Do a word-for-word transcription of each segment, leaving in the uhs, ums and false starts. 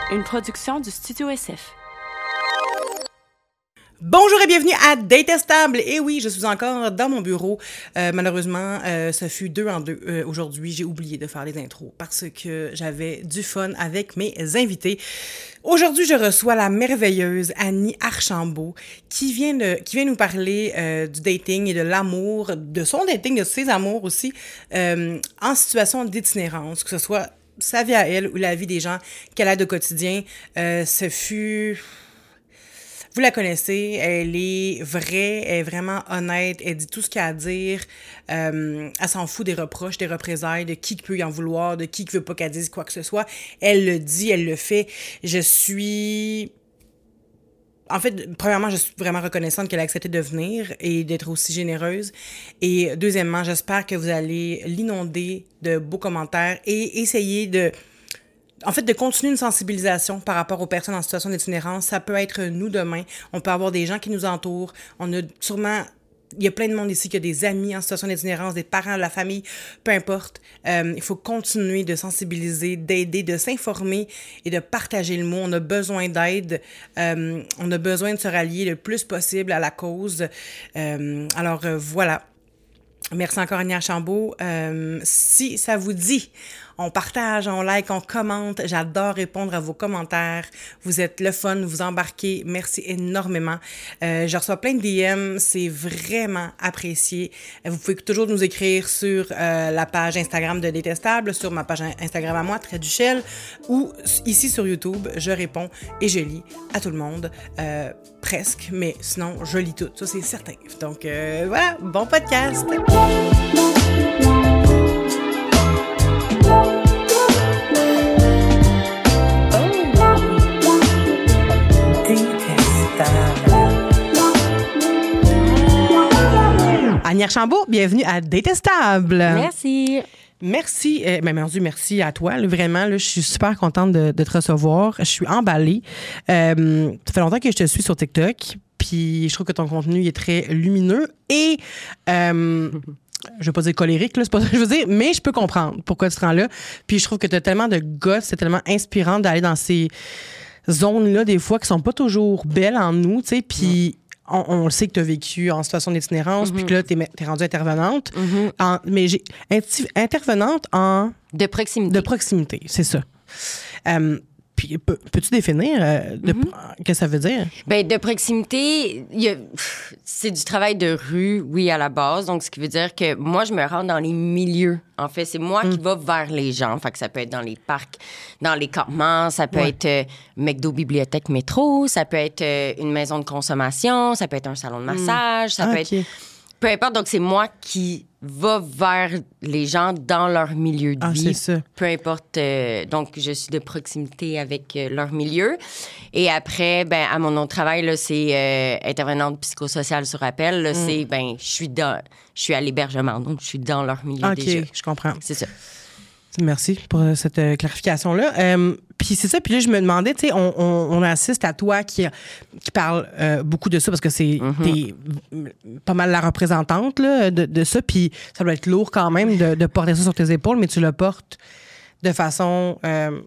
une production du Studio S F. Bonjour et bienvenue à Détestable. Et oui, je suis encore dans mon bureau. Euh, malheureusement, euh, ça fut deux en deux. Euh, aujourd'hui, j'ai oublié de faire les intros parce que j'avais du fun avec mes invités. Aujourd'hui, je reçois la merveilleuse Annie Archambault qui vient, de, qui vient nous parler euh, du dating et de l'amour, de son dating, de ses amours aussi, euh, en situation d'itinérance, que ce soit sa vie à elle ou la vie des gens qu'elle a de quotidien. Euh, ce fut... Vous la connaissez, elle est vraie, elle est vraiment honnête, elle dit tout ce qu'elle a à dire, euh, elle s'en fout des reproches, des représailles, de qui peut y en vouloir, de qui ne veut pas qu'elle dise quoi que ce soit. Elle le dit, elle le fait. Je suis... En fait, premièrement, je suis vraiment reconnaissante qu'elle a accepté de venir et d'être aussi généreuse. Et deuxièmement, j'espère que vous allez l'inonder de beaux commentaires et essayer de... En fait, de continuer une sensibilisation par rapport aux personnes en situation d'itinérance. Ça peut être nous demain. On peut avoir des gens qui nous entourent. On a sûrement... Il y a plein de monde ici qui a des amis en situation d'itinérance, des parents, de la famille, peu importe. Euh, il faut continuer de sensibiliser, d'aider, de s'informer et de partager le mot. On a besoin d'aide. Euh, on a besoin de se rallier le plus possible à la cause. Euh, alors, euh, voilà. Merci encore, Annie Archambault. Euh, si ça vous dit... On partage, on like, on commente. J'adore répondre à vos commentaires. Vous êtes le fun, vous embarquez. Merci énormément. Euh, je reçois plein de D M. C'est vraiment apprécié. Vous pouvez toujours nous écrire sur euh, la page Instagram de Détestable, sur ma page Instagram à moi, Trait du Shell, ou ici sur YouTube. Je réponds et je lis à tout le monde. Euh, presque, mais sinon, je lis tout. Ça, c'est certain. Donc, euh, voilà. Bon podcast! Annie Archambault, bienvenue à Détestable. Merci. Merci, euh, ben, merci, merci à toi. Là, vraiment, là, je suis super contente de, de te recevoir. Je suis emballée. Euh, ça fait longtemps que je te suis sur TikTok, puis je trouve que ton contenu est très lumineux et... Euh, je vais pas dire colérique, là, c'est pas ça que je veux dire, mais je peux comprendre pourquoi tu te rends là. Puis je trouve que tu as tellement de gosse, c'est tellement inspirant d'aller dans ces zones-là, des fois, qui sont pas toujours belles en nous, tu sais, puis on, on le sait que tu as vécu en situation d'itinérance, mm-hmm. puis que là, tu es rendue intervenante. Mm-hmm. En, mais j'ai intervenante en... De proximité. De proximité, c'est ça. Euh, Puis, peux, peux-tu définir euh, de, mm-hmm. qu'est-ce que ça veut dire? Bien, de proximité, y a, c'est du travail de rue, oui, à la base. Donc, ce qui veut dire que moi, je me rends dans les milieux. En fait, c'est moi mm. qui va vers les gens. Fait que ça peut être dans les parcs, dans les campements, ça peut ouais. être euh, McDo, bibliothèque, métro, ça peut être euh, une maison de consommation, ça peut être un salon de massage, mm. ça ah, peut okay. être... Peu importe, donc c'est moi qui va vers les gens dans leur milieu de ah, vie. C'est ça. Peu importe. Euh, donc, je suis de proximité avec euh, leur milieu. Et après, ben à mon autre travail, là, c'est euh, intervenante psychosociale sur appel. Là, mm. c'est, ben je suis dans, je suis à l'hébergement, donc je suis dans leur milieu okay, déjà. OK, je comprends. C'est ça. Merci pour cette euh, clarification-là. Euh, puis c'est ça, puis là, je me demandais, tu sais, on, on, on assiste à toi qui, qui parle euh, beaucoup de ça parce que c'est mm-hmm. t'es pas mal la représentante là, de, de ça, puis ça doit être lourd quand même de, de porter ça sur tes épaules, mais tu le portes de façon... Euh,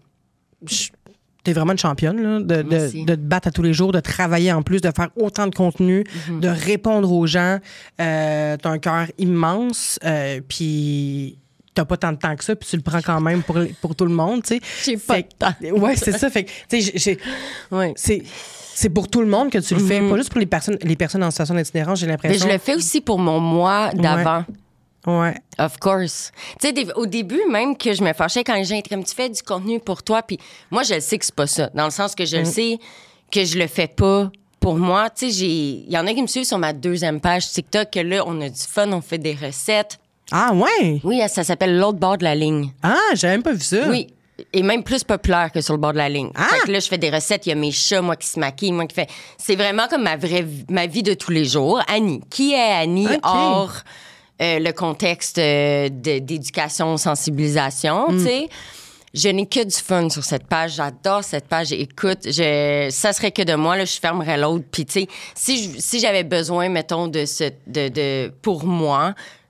t'es vraiment une championne, là, de, de, de te battre à tous les jours, de travailler en plus, de faire autant de contenu, mm-hmm. de répondre aux gens. Euh, t'as un cœur immense, euh, puis... t'as pas tant de temps que ça, puis tu le prends quand même pour, pour tout le monde, tu sais. J'ai pas de temps. Ouais, c'est ça. Fait que, tu sais, j'ai... Ouais. C'est... C'est pour tout le monde que tu le fais, mm-hmm. pas juste pour les personnes, les personnes en situation d'itinérance, j'ai l'impression. Mais je le fais aussi pour mon moi d'avant. Ouais. ouais. Of course. Tu sais, au début, même que je me fâchais quand les gens étaient comme, tu fais du contenu pour toi, puis moi, je le sais que c'est pas ça. Dans le sens que je mm. le sais que je le fais pas pour moi. Tu sais, il y en a qui me suivent sur ma deuxième page TikTok, que là, on a du fun, on fait des recettes. Ah, ouais? Oui, ça s'appelle L'autre bord de la ligne. Ah, j'ai même pas vu ça. Oui. Et même plus populaire que sur le bord de la ligne. Ah! Fait que là, je fais des recettes. Il y a mes chats, moi, qui se maquillent, moi, qui fait... C'est vraiment comme ma vraie ma vie de tous les jours. Annie. Qui est Annie okay. hors euh, le contexte euh, de, d'éducation, sensibilisation, mm. tu sais? Je n'ai que du fun sur cette page. J'adore cette page. Écoute, je, ça serait que de moi, là, je fermerais l'autre. Puis, tu sais, si, si j'avais besoin, mettons, de ce, de, de, pour moi,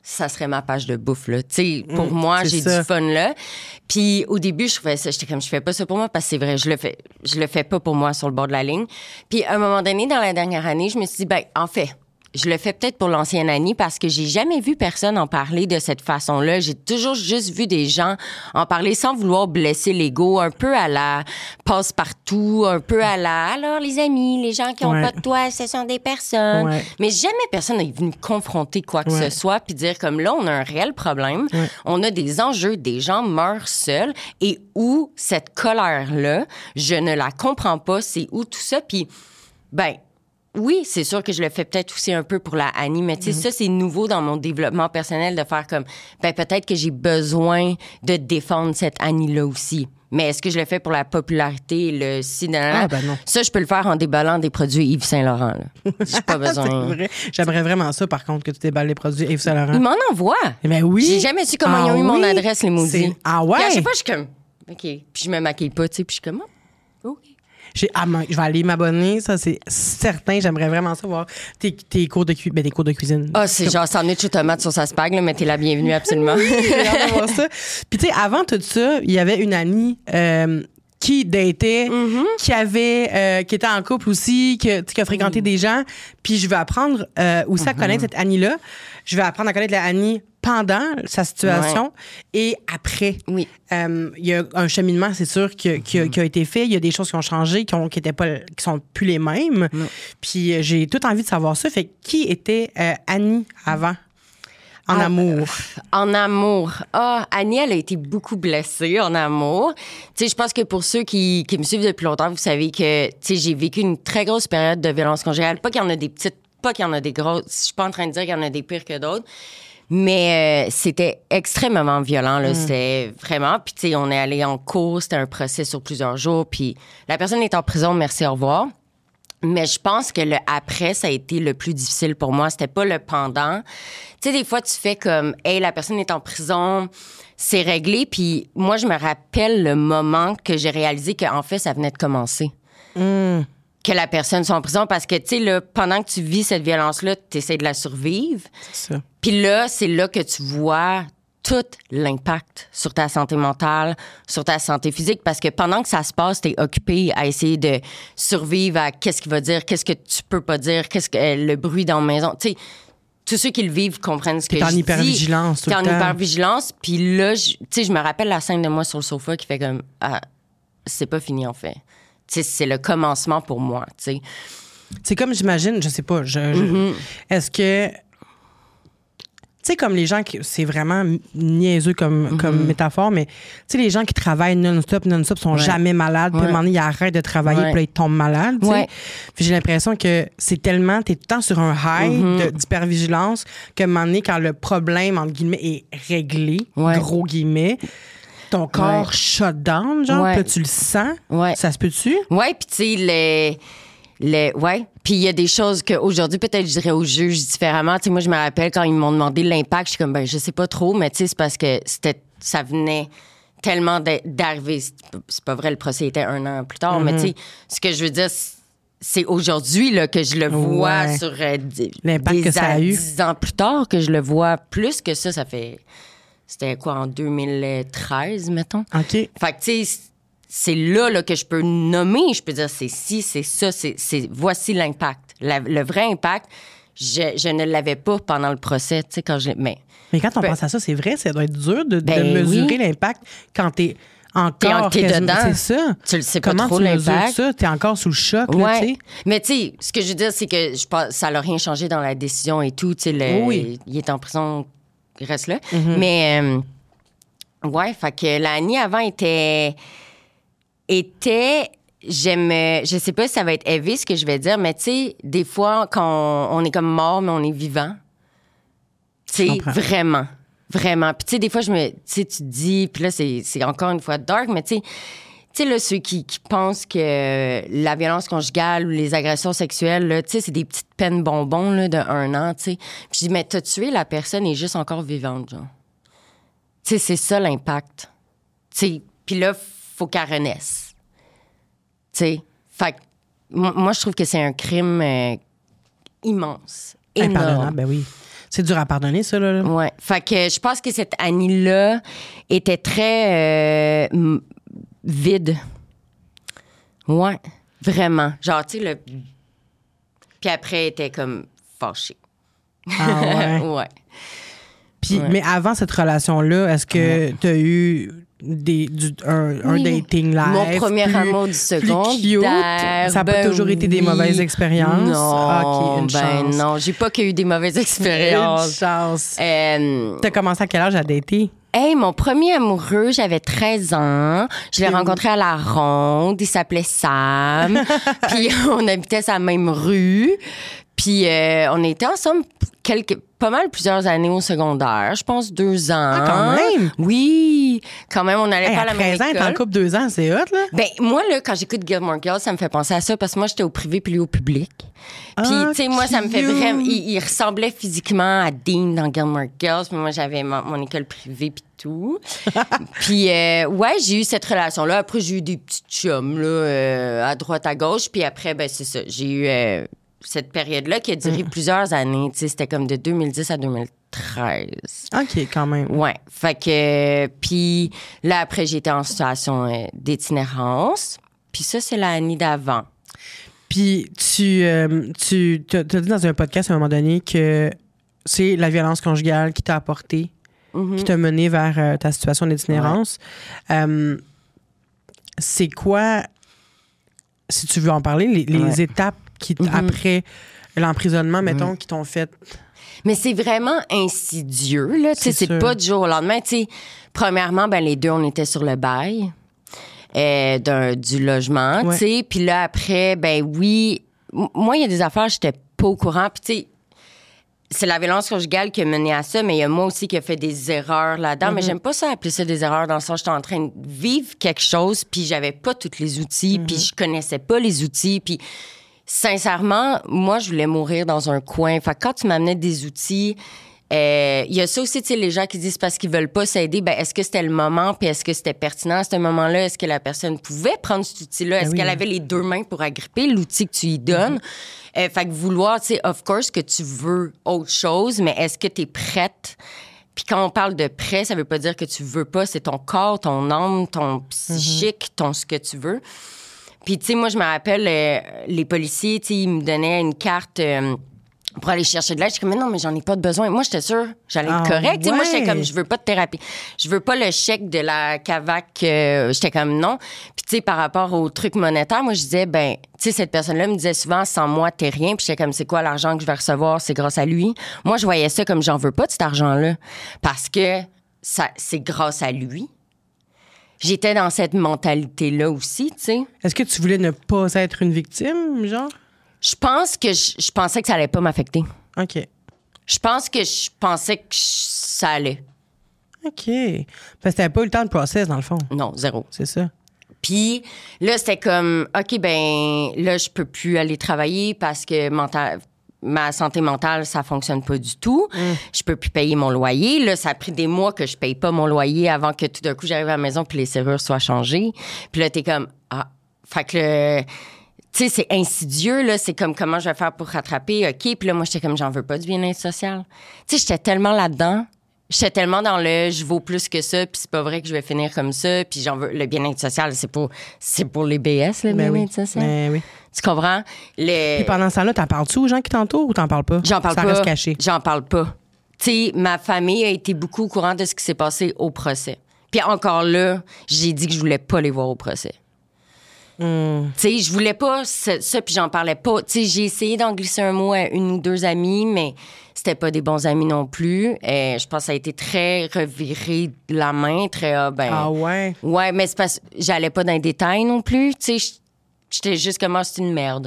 ça serait ma page de bouffe, là. Tu sais, pour Mmh, moi, c'est j'ai ça. du fun, là. Puis au début, je trouvais ça, j'étais comme, je fais pas ça pour moi, parce que c'est vrai, je le fais, je le fais pas pour moi sur le bord de la ligne. Puis à un moment donné, dans la dernière année, je me suis dit, ben, en fait, je le fais peut-être pour l'ancienne Annie parce que j'ai jamais vu personne en parler de cette façon-là. J'ai toujours juste vu des gens en parler sans vouloir blesser l'ego, un peu à la passe-partout, un peu à la « alors les amis, les gens qui ont Ouais. pas de toit, ce sont des personnes Ouais. ». Mais jamais personne n'est venu confronter quoi que Ouais. ce soit puis dire comme là, on a un réel problème, Ouais. on a des enjeux, des gens meurent seuls et où cette colère-là, je ne la comprends pas, c'est où tout ça, puis ben oui, c'est sûr que je le fais peut-être aussi un peu pour la Annie, mais tu sais, ça, c'est nouveau dans mon développement personnel de faire comme, ben peut-être que j'ai besoin de défendre cette Annie-là aussi. Mais est-ce que je le fais pour la popularité, le si, nan, nan, nan? Ah, ben non. Ça, je peux le faire en déballant des produits Yves Saint-Laurent, là. J'ai pas besoin. C'est vrai. J'aimerais vraiment ça, par contre, que tu déballes les produits Yves Saint Laurent. Ils m'en envoient. Ben oui. J'ai jamais su comment Ah ils ont eu mon oui? adresse, les maudits. C'est- Ah ouais? Puis à chaque fois, je suis comme, OK. Puis je me maquille pas, tu sais, puis je suis comme, oh, OK. J'ai, ah, man, je vais aller m'abonner, ça, c'est certain. J'aimerais vraiment savoir tes, tes cours de cuisine. Ben, des cours de cuisine. Ah, c'est genre sandwich aux tomates sur sa spag, là, mais t'es la bienvenue, absolument. J'ai hâte de voir ça. Puis, tu sais, avant tout ça, il y avait une amie euh, qui datait, qui avait, euh, qui était en couple aussi, que, tu sais, qui a fréquenté des gens. Puis, je vais apprendre euh, aussi à connaître cette Annie-là. Je vais apprendre à connaître la Annie pendant sa situation et après. Oui. Euh, il y a un cheminement, c'est sûr, qui, a- qui a, qui a été fait. Il y a des choses qui ont changé, qui ont, qui étaient pas, qui sont plus les mêmes. Puis euh, j'ai tout envie de savoir ça. Fait que qui était euh, Annie avant, en Ah, amour? En amour. Ah, Annie, elle a été beaucoup blessée en amour. Tu sais, je pense que pour ceux qui, qui me suivent depuis longtemps, vous savez que, tu sais, j'ai vécu une très grosse période de violence conjugale. Pas qu'il y en a des petites, pas qu'il y en a des grosses. Je suis pas en train de dire qu'il y en a des pires que d'autres. Mais euh, c'était extrêmement violent, là. C'était vraiment. Puis, tu sais, on est allé en cours, c'était un procès sur plusieurs jours. Puis, la personne est en prison, merci, au revoir. Mais je pense que le après, ça a été le plus difficile pour moi. C'était pas le pendant. Tu sais, des fois, tu fais comme, hey, la personne est en prison, c'est réglé. Puis moi, je me rappelle le moment que j'ai réalisé qu'en fait, ça venait de commencer. Mm. Que la personne soit en prison parce que, tu sais, là, pendant que tu vis cette violence-là, tu essaies de la survivre. C'est ça. Puis là, c'est là que tu vois tout l'impact sur ta santé mentale, sur ta santé physique, parce que pendant que ça se passe, t'es occupé à essayer de survivre à qu'est-ce qu'il va dire, qu'est-ce que tu peux pas dire, qu'est-ce que euh, le bruit dans la maison. Tu sais, tous ceux qui le vivent comprennent ce que T'es je en dis. hypervigilance tout T'es le en temps. hypervigilance. Puis là, je- tu sais, je me rappelle la scène de moi sur le sofa qui fait comme, ah, c'est pas fini en fait. Tu sais, c'est le commencement pour moi, tu sais. C'est comme, j'imagine, je sais pas, je, je- est-ce que... Tu sais, comme les gens qui... C'est vraiment niaiseux comme, comme métaphore, mais tu sais, les gens qui travaillent non-stop, non-stop, sont jamais malades. Puis à un Ouais. moment donné, ils arrêtent de travailler, Ouais. puis là, ils tombent malades, tu sais. Ouais. Puis j'ai l'impression que c'est tellement... T'es tout le temps sur un high de- d'hypervigilance qu'à un moment donné, quand le problème, entre guillemets, est réglé, Ouais. gros guillemets, ton corps Ouais. shut down, genre, Ouais. puis là, tu le sens. Ouais. Ça se peut-tu? Ouais, puis tu sais, les, les, ouais. Puis il y a des choses qu'aujourd'hui, peut-être, je dirais aux juges différemment. Tu sais, moi, je me rappelle quand ils m'ont demandé l'impact, je suis comme, ben, je sais pas trop, mais tu sais, c'est parce que c'était, ça venait tellement d'a- d'arriver. C'est c'est pas vrai, le procès était un an plus tard, mais tu sais, ce que je veux dire, c'est- c'est aujourd'hui là, que je le vois Ouais. sur euh, d- L'impact des que ça a a- eu. dix ans plus tard que je le vois plus que ça. Ça fait, c'était quoi, en deux mille treize, mettons? OK. Fait que, tu sais, c'est là, là que je peux nommer. Je peux dire, c'est ci, c'est ça, c'est, c'est voici l'impact. La- le vrai impact, je, je ne l'avais pas pendant le procès, tu sais, quand je... Mais Mais quand on Ben- pense à ça, c'est vrai, ça doit être dur de, de Ben mesurer oui. l'impact quand t'es encore... T'es quasiment- dedans. C'est ça. Tu le sais pas Comment trop, tu mesures l'impact. ça? T'es encore sous le choc, là, tu sais. Mais tu sais, ce que je veux dire, c'est que je pense, ça n'a rien changé dans la décision et tout. Tu sais, le- Oui. il est en prison, il reste là. Mm-hmm. Mais, euh, ouais, fait que l'année avant était... était j'aime je sais pas si ça va être heavy ce que je vais dire, mais tu sais, des fois quand on, on est comme mort mais on est vivant, tu sais, comprends. vraiment vraiment puis tu sais, des fois je me tu sais, tu te dis, puis là c'est, c'est encore une fois dark, mais tu sais tu sais là, ceux qui, qui pensent que la violence conjugale ou les agressions sexuelles là, tu sais, c'est des petites peines bonbons là, de un an, tu sais, puis je dis, mais t'as tué la personne, elle est juste encore vivante, genre, tu sais, c'est ça l'impact, tu sais, puis là faut qu'elle renaisse. Tu sais, fait que m- moi, je trouve que c'est un crime euh, immense, Impardonnable, énorme. ben oui. C'est dur à pardonner, ça, là. là. Ouais. Fait que je pense que cette Annie-là était très euh, m- vide. Ouais, vraiment. Genre, tu sais, le... Puis après, elle était comme fâchée. Ah ouais? Ouais. Puis, Ouais. mais avant cette relation-là, est-ce que Ouais. tu as eu des, du, un, un Oui. dating live? Mon premier plus- amour du plus secondaire. cute? Ça n'a pas ben toujours été des oui. mauvaises expériences? Non, Ah, OK, une ben chance. non, j'ai pas eu des mauvaises Une expériences. chance. Euh, T'as commencé à quel âge à dater? Hey, mon premier amoureux, j'avais treize ans. Je l'ai Et rencontré à la Ronde. Il s'appelait Sam. Puis on habitait sur la même rue. Puis euh, on était ensemble quelques, pas mal plusieurs années au secondaire. Je pense deux ans. Ah, quand même? Oui, quand même. On n'allait Hey, pas à à la même treize ans, t'es en école. couple deux ans, c'est hot, là? Ben, moi, là, quand j'écoute Gilmore Girls, ça me fait penser à ça parce que moi, j'étais au privé puis lui au public. Puis, Ah, tu sais, moi, ça me fait cute. vraiment. Il, il ressemblait physiquement à Dean dans Gilmore Girls, puis moi, j'avais mon, mon école privée puis tout. Puis, euh, ouais, j'ai eu cette relation-là. Après, j'ai eu des petits chums, là, euh, à droite, à gauche. Puis après, ben, c'est ça. J'ai eu euh, cette période-là qui a duré Mm. plusieurs années. Tu sais, c'était comme de deux mille dix à deux mille treize. OK, quand même. Ouais. Fait que. Puis là, après, j'étais en situation euh, d'itinérance. Puis ça, c'est l'année d'avant. Puis tu, euh, tu t'as, t'as dit dans un podcast à un moment donné que c'est la violence conjugale qui t'a apporté, Mhm. qui t'a mené vers euh, ta situation d'itinérance. Euh, c'est quoi, si tu veux en parler, les, les Ouais. étapes qui, t- Mhm. après l'emprisonnement, mettons, qui t'ont fait... Mais c'est vraiment insidieux, là. Tu sais, C'est c'est sûr. pas du jour au lendemain. Tu sais, premièrement, ben, les deux, on était sur le bail euh, d'un, du logement, Ouais. tu sais. Puis là, après, ben oui, m- moi, il y a des affaires, j'étais pas au courant. Puis tu sais, c'est la violence conjugale qui a mené à ça, mais il y a moi aussi qui a fait des erreurs là-dedans. Mais j'aime pas ça appeler ça des erreurs dans le sens où j'étais en train de vivre quelque chose, puis j'avais pas tous les outils, puis je connaissais pas les outils, puis sincèrement, moi, je voulais mourir dans un coin. Fait que quand tu m'amenais des outils, euh, il y a ça aussi, tu sais, les gens qui disent parce qu'ils veulent pas s'aider, ben est-ce que c'était le moment, puis est-ce que c'était pertinent à ce moment-là? Est-ce que la personne pouvait prendre cet outil-là? Est-ce oui. qu'elle avait les deux mains pour agripper l'outil que tu lui donnes? Euh, fait que vouloir, tu sais, of course que tu veux autre chose, mais est-ce que tu es prête? Puis quand on parle de prêt, ça veut pas dire que tu veux pas, c'est ton corps, ton âme, ton psychique, ton ce que tu veux. Puis, tu sais, moi, je me rappelle, euh, les policiers, tu sais, ils me donnaient une carte euh, pour aller chercher de l'aide. J'étais comme, mais non, mais j'en ai pas de besoin. Moi, j'étais sûre, j'allais être Ah, correcte. Tu sais, Moi, ouais. j'étais comme, je veux pas de thérapie. Je veux pas le chèque de la CAVAC. Euh, j'étais comme, non. Puis, tu sais, par rapport au truc monétaire, moi, je disais, ben, tu sais, cette personne-là me disait souvent, sans moi, t'es rien. Puis, j'étais comme, c'est quoi l'argent que je vais recevoir? C'est grâce à lui. Moi, je voyais ça comme, j'en veux pas de cet argent-là. Parce que ça, c'est grâce à lui. J'étais dans cette mentalité-là aussi, tu sais. Est-ce que tu voulais ne pas être une victime, genre? Je pense que je, je pensais que ça allait pas m'affecter. OK. Je pense que je pensais que je- ça allait. OK. Parce que t'avais pas eu le temps de process, dans le fond. Non, zéro. C'est ça. Puis là, c'était comme, OK, ben là, je peux plus aller travailler parce que mental, ma santé mentale, ça fonctionne pas du tout. Je peux plus payer mon loyer. Là, ça a pris des mois que je paye pas mon loyer avant que tout d'un coup, j'arrive à la maison puis les serrures soient changées. Puis là, t'es comme, ah. Fait que le... Tu sais, c'est insidieux, là. C'est comme comment je vais faire pour rattraper. OK. Puis là, moi, j'étais comme, j'en veux pas du bien-être social. Tu sais, j'étais tellement là-dedans. J'étais tellement dans le je vaux plus que ça, puis c'est pas vrai que je vais finir comme ça, puis j'en veux. Le bien-être social, c'est pour, c'est pour les B S, le Ben bien-être oui. social. Ben oui. Tu comprends? Le... Puis pendant ce temps-là, t'en parles-tu aux gens qui t'entourent ou t'en parles pas? J'en parle ça pas. reste caché. J'en parle pas. Tu sais, ma famille a été beaucoup au courant de ce qui s'est passé au procès. Puis encore là, j'ai dit que je voulais pas les voir au procès. Hmm. Tu sais, je voulais pas ça, ça puis j'en parlais pas. Tu sais, j'ai essayé d'en glisser un mot à une ou deux amies, mais c'était pas des bons amis non plus. Et je pense que ça a été très reviré de la main, très ah, ben. Ah ouais? Ouais, mais c'est parce que j'allais pas dans les détails non plus. Tu sais, j'étais juste comme, ah, c'est une merde.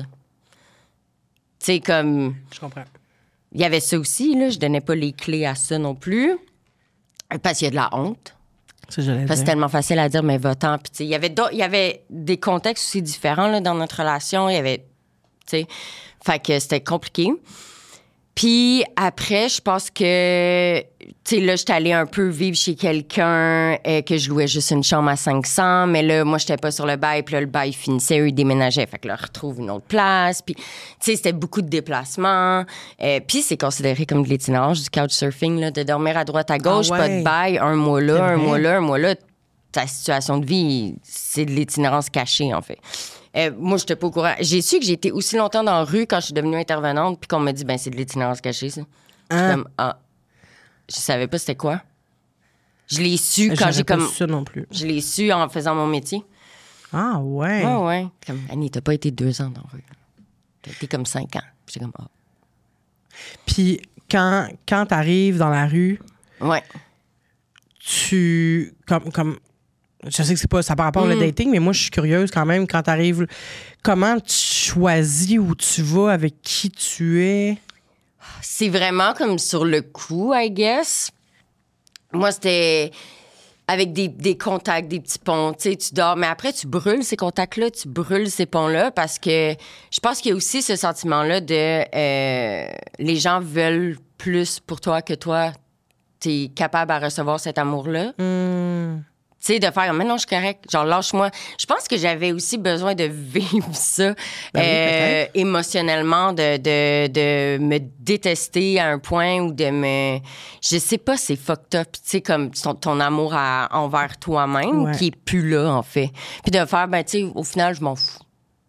Tu sais, comme. Je comprends. Il y avait ça aussi, là. Je donnais pas les clés à ça non plus. Parce qu'il y a de la honte. Ça, j'allais Parce que c'est dire. tellement facile à dire, mais va-t'en. Puis, tu sais, il y avait d'autres- il y avait des contextes aussi différents, là, dans notre relation. Il y avait, tu sais, fait que c'était compliqué. Puis après, je pense que, tu sais, là, j'étais allée un peu vivre chez quelqu'un euh, que je louais juste une chambre à cinq cents, mais là, moi, j'étais pas sur le bail, puis là, le bail finissait, eux, ils déménageaient. Fait que là, retrouve une autre place. Puis, tu sais, c'était beaucoup de déplacements. Euh, puis c'est considéré comme de l'itinérance, du couchsurfing, là, de dormir à droite, à gauche, ah ouais. pas de bail, un mois là, C'est un vrai. mois là, un mois là. Ta situation de vie, c'est de l'itinérance cachée, en fait. Euh, moi, je n'étais pas au courant. J'ai su que j'ai été aussi longtemps dans la rue quand je suis devenue intervenante, puis qu'on m'a dit, ben c'est de l'itinérance cachée, ça. Hein? Comme, ah, je savais pas c'était quoi. Je l'ai su quand J'aurais j'ai pas comme. su ça non plus. Je l'ai su en faisant mon métier. Ah ouais. Ouais, ouais. Comme, Annie, t'as pas été deux ans dans la rue. T'as été comme cinq ans. Puis j'étais comme, ah. Puis quand, quand t'arrives dans la rue, Ouais. tu... Comme, comme, je sais que c'est pas ça par rapport Mm. au dating, mais moi, je suis curieuse quand même. Quand t'arrives, comment tu choisis où tu vas, avec qui tu es? C'est vraiment comme sur le coup, I guess. Moi, c'était avec des, des contacts, des petits ponts. Tu sais, tu dors, mais après, tu brûles ces contacts-là, tu brûles ces ponts-là parce que je pense qu'il y a aussi ce sentiment-là de euh, les gens veulent plus pour toi que toi, t'es capable à recevoir cet amour-là. Hmm. Tu sais, de faire, mais non, je suis correct, genre, lâche-moi. Je pense que j'avais aussi besoin de vivre ça Ben oui, euh, peut-être. émotionnellement, de, de, de me détester à un point ou de me... Je sais pas, c'est fucked up. Tu sais, comme ton, ton amour à, envers toi-même Ouais. qui est plus là, en fait. Puis de faire, ben, tu sais, au final, je m'en fous.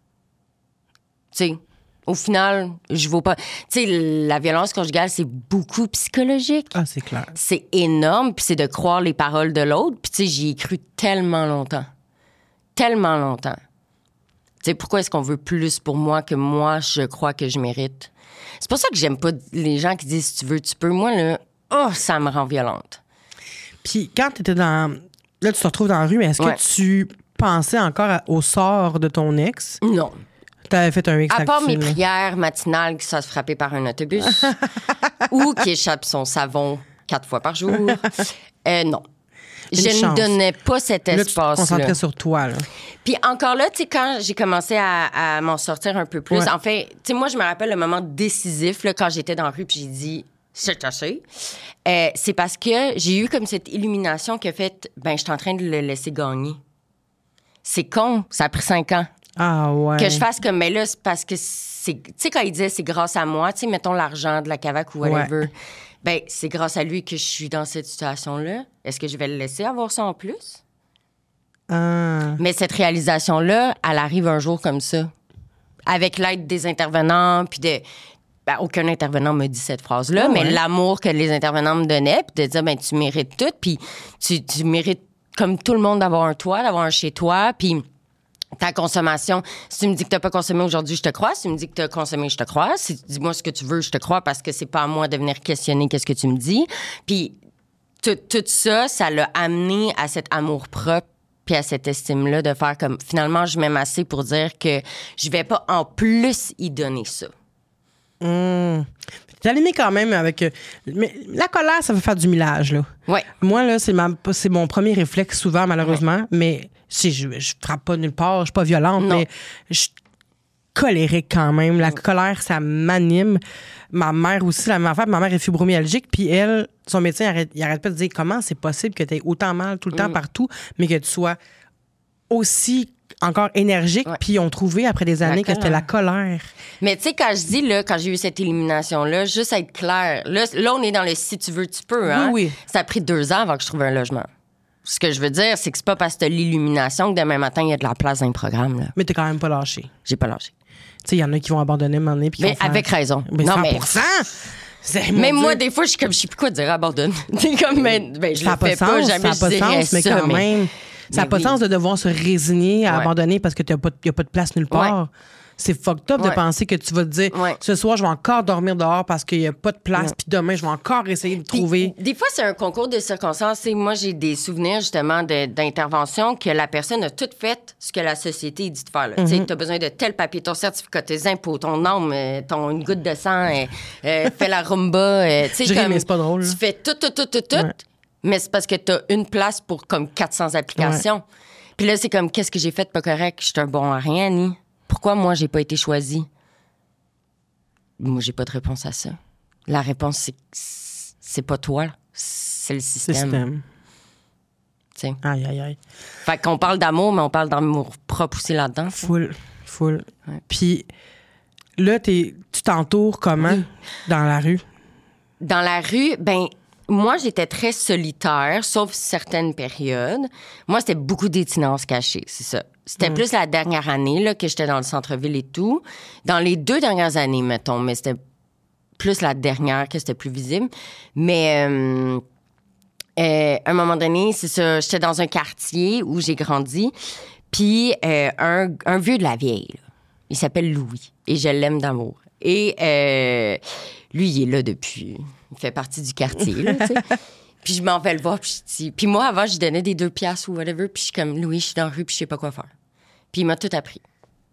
Tu sais, au final, je vaux pas... Tu sais, la violence conjugale, c'est beaucoup psychologique. Ah, c'est clair. C'est énorme, puis c'est de croire les paroles de l'autre. Puis, tu sais, j'y ai cru tellement longtemps. Tellement longtemps. Tu sais, pourquoi est-ce qu'on veut plus pour moi que moi, je crois que je mérite? C'est pour ça que j'aime pas les gens qui disent « si tu veux, tu peux ». Moi, là, oh, ça me rend violente. Puis quand t'étais dans... Là, tu te retrouves dans la rue, mais est-ce Ouais. que tu pensais encore à- au sort de ton ex? Non. T'avais fait un X À part mes là. prières matinales qui se fasse frapper par un autobus ou qui échappe son savon quatre fois par jour, euh, non. Une je ne chance. donnais pas cet Là, tu te espace-là. concentrais sur toi, là. Puis encore là, tu sais, quand j'ai commencé à, à m'en sortir un peu plus, Ouais. en fait, tu sais, moi, je me rappelle le moment décisif, là, quand j'étais dans la rue, puis j'ai dit, c'est assez. Euh, c'est parce que j'ai eu comme cette illumination qui a fait, ben, je suis en train de le laisser gagner. C'est con, ça a pris cinq ans. Ah ouais. Que je fasse comme, mais là, c'est parce que c'est. Tu sais, quand il disait c'est grâce à moi, tu sais, mettons l'argent de la CAVAC ou whatever, Ouais. ben, c'est grâce à lui que je suis dans cette situation-là. Est-ce que je vais le laisser avoir ça en plus? Ah. Mais cette réalisation-là, elle arrive un jour comme ça. Avec l'aide des intervenants, puis de. Ben, aucun intervenant me dit cette phrase-là, Ah mais ouais. l'amour que les intervenants me donnaient, puis de dire, ben, tu mérites tout, puis tu, tu mérites, comme tout le monde, d'avoir un toit, d'avoir un chez-toi, puis ta consommation. Si tu me dis que tu n'as pas consommé aujourd'hui, je te crois. Si tu me dis que tu as consommé, je te crois. Si tu dis moi ce que tu veux, je te crois parce que c'est pas à moi de venir questionner qu'est-ce que tu me dis. Puis tout, tout ça, ça l'a amené à cet amour-propre puis à cette estime-là de faire comme, finalement, je m'aime assez pour dire que je vais pas en plus y donner ça. Hum. T'as aimé quand même avec... euh, Mais la colère, ça veut faire du millage, là. Ouais. Moi, là, c'est, ma, c'est mon premier réflexe souvent, malheureusement. Mais si je, je frappe pas nulle part, je suis pas violente, Non. mais je suis colérique quand même. La colère, ça m'anime. Ma mère aussi, la même affaire. Ma mère est fibromyalgique, puis elle, son médecin, il arrête, il arrête pas de dire comment c'est possible que tu aies autant mal tout le temps partout, mais que tu sois aussi encore énergique. Ouais. Puis ils ont trouvé, après des années, que c'était la colère. Mais tu sais, quand je dis, là, quand j'ai eu cette élimination-là, juste être clair, là, là, on est dans le si tu veux, tu peux, hein? Oui, oui. Ça a pris deux ans avant que je trouve un logement. Ce que je veux dire, c'est que c'est pas parce que t'as l'illumination que demain matin, il y a de la place dans le programme, là. Mais t'es quand même pas lâché. J'ai pas lâché. Tu sais, il y en a qui vont abandonner un moment donné. puis qui Mais vont faire- avec raison. Mais Non, cent mais- pour cent! C'est, mon Même moi, Dieu, des fois, je suis comme, je sais plus quoi dire, abandonne. C'est comme, mais, ben, je ça le n'a pas fais de sens, pas, ça jamais n'a je pas de dirais sens, mais ça, quand même, ça n'a mais pas de oui. sens de devoir se résigner à Ouais. abandonner parce que il n'y a pas de place nulle part. Ouais. C'est fucked up de Ouais. penser que tu vas te dire, Ouais. ce soir, je vais encore dormir dehors parce qu'il n'y a pas de place, Ouais. puis demain, je vais encore essayer de Puis, trouver. Des fois, c'est un concours de circonstances. Et moi, j'ai des souvenirs, justement, de- d'intervention que la personne a tout fait ce que la société dit de faire. Tu Mm-hmm. as besoin de tel papier, ton certificat, tes impôts, ton âme, euh, ton, une goutte de sang, euh, euh, fais la rumba. euh, tu sais, Je ris, comme, mais c'est pas drôle, là. Tu fais tout, tout, tout, tout, tout. Ouais. Mais c'est parce que tu as une place pour comme quatre cents applications. Puis là, c'est comme, qu'est-ce que j'ai fait de pas correct? Je suis un bon à rien, Annie. Pourquoi moi, j'ai pas été choisie? Moi, j'ai pas de réponse à ça. La réponse, c'est que c'est pas toi, c'est le système. Système. T'sais. Aïe, aïe, aïe. Fait qu'on parle d'amour, mais on parle d'amour propre aussi là-dedans. Full, full. Ouais. Puis là, t'es, tu t'entoures comment oui. dans la rue? Dans la rue, ben moi, j'étais très solitaire, sauf certaines périodes. Moi, c'était beaucoup d'itinérance cachée, c'est ça. C'était mm. plus la dernière année là, que j'étais dans le centre-ville et tout. Dans les deux dernières années, mettons, mais c'était plus la dernière que c'était plus visible. Mais euh, euh, à un moment donné, c'est ça, j'étais dans un quartier où j'ai grandi, puis euh, un, un vieux de la vieille, là, il s'appelle Louis, et je l'aime d'amour. Et euh, lui, il est là depuis... Il fait partie du quartier, là, tu sais. Puis je m'en vais le voir, puis je dis... Puis moi, avant, je donnais des deux piastres ou whatever, puis je suis comme, Louis, je suis dans la rue, puis je sais pas quoi faire. Puis il m'a tout appris.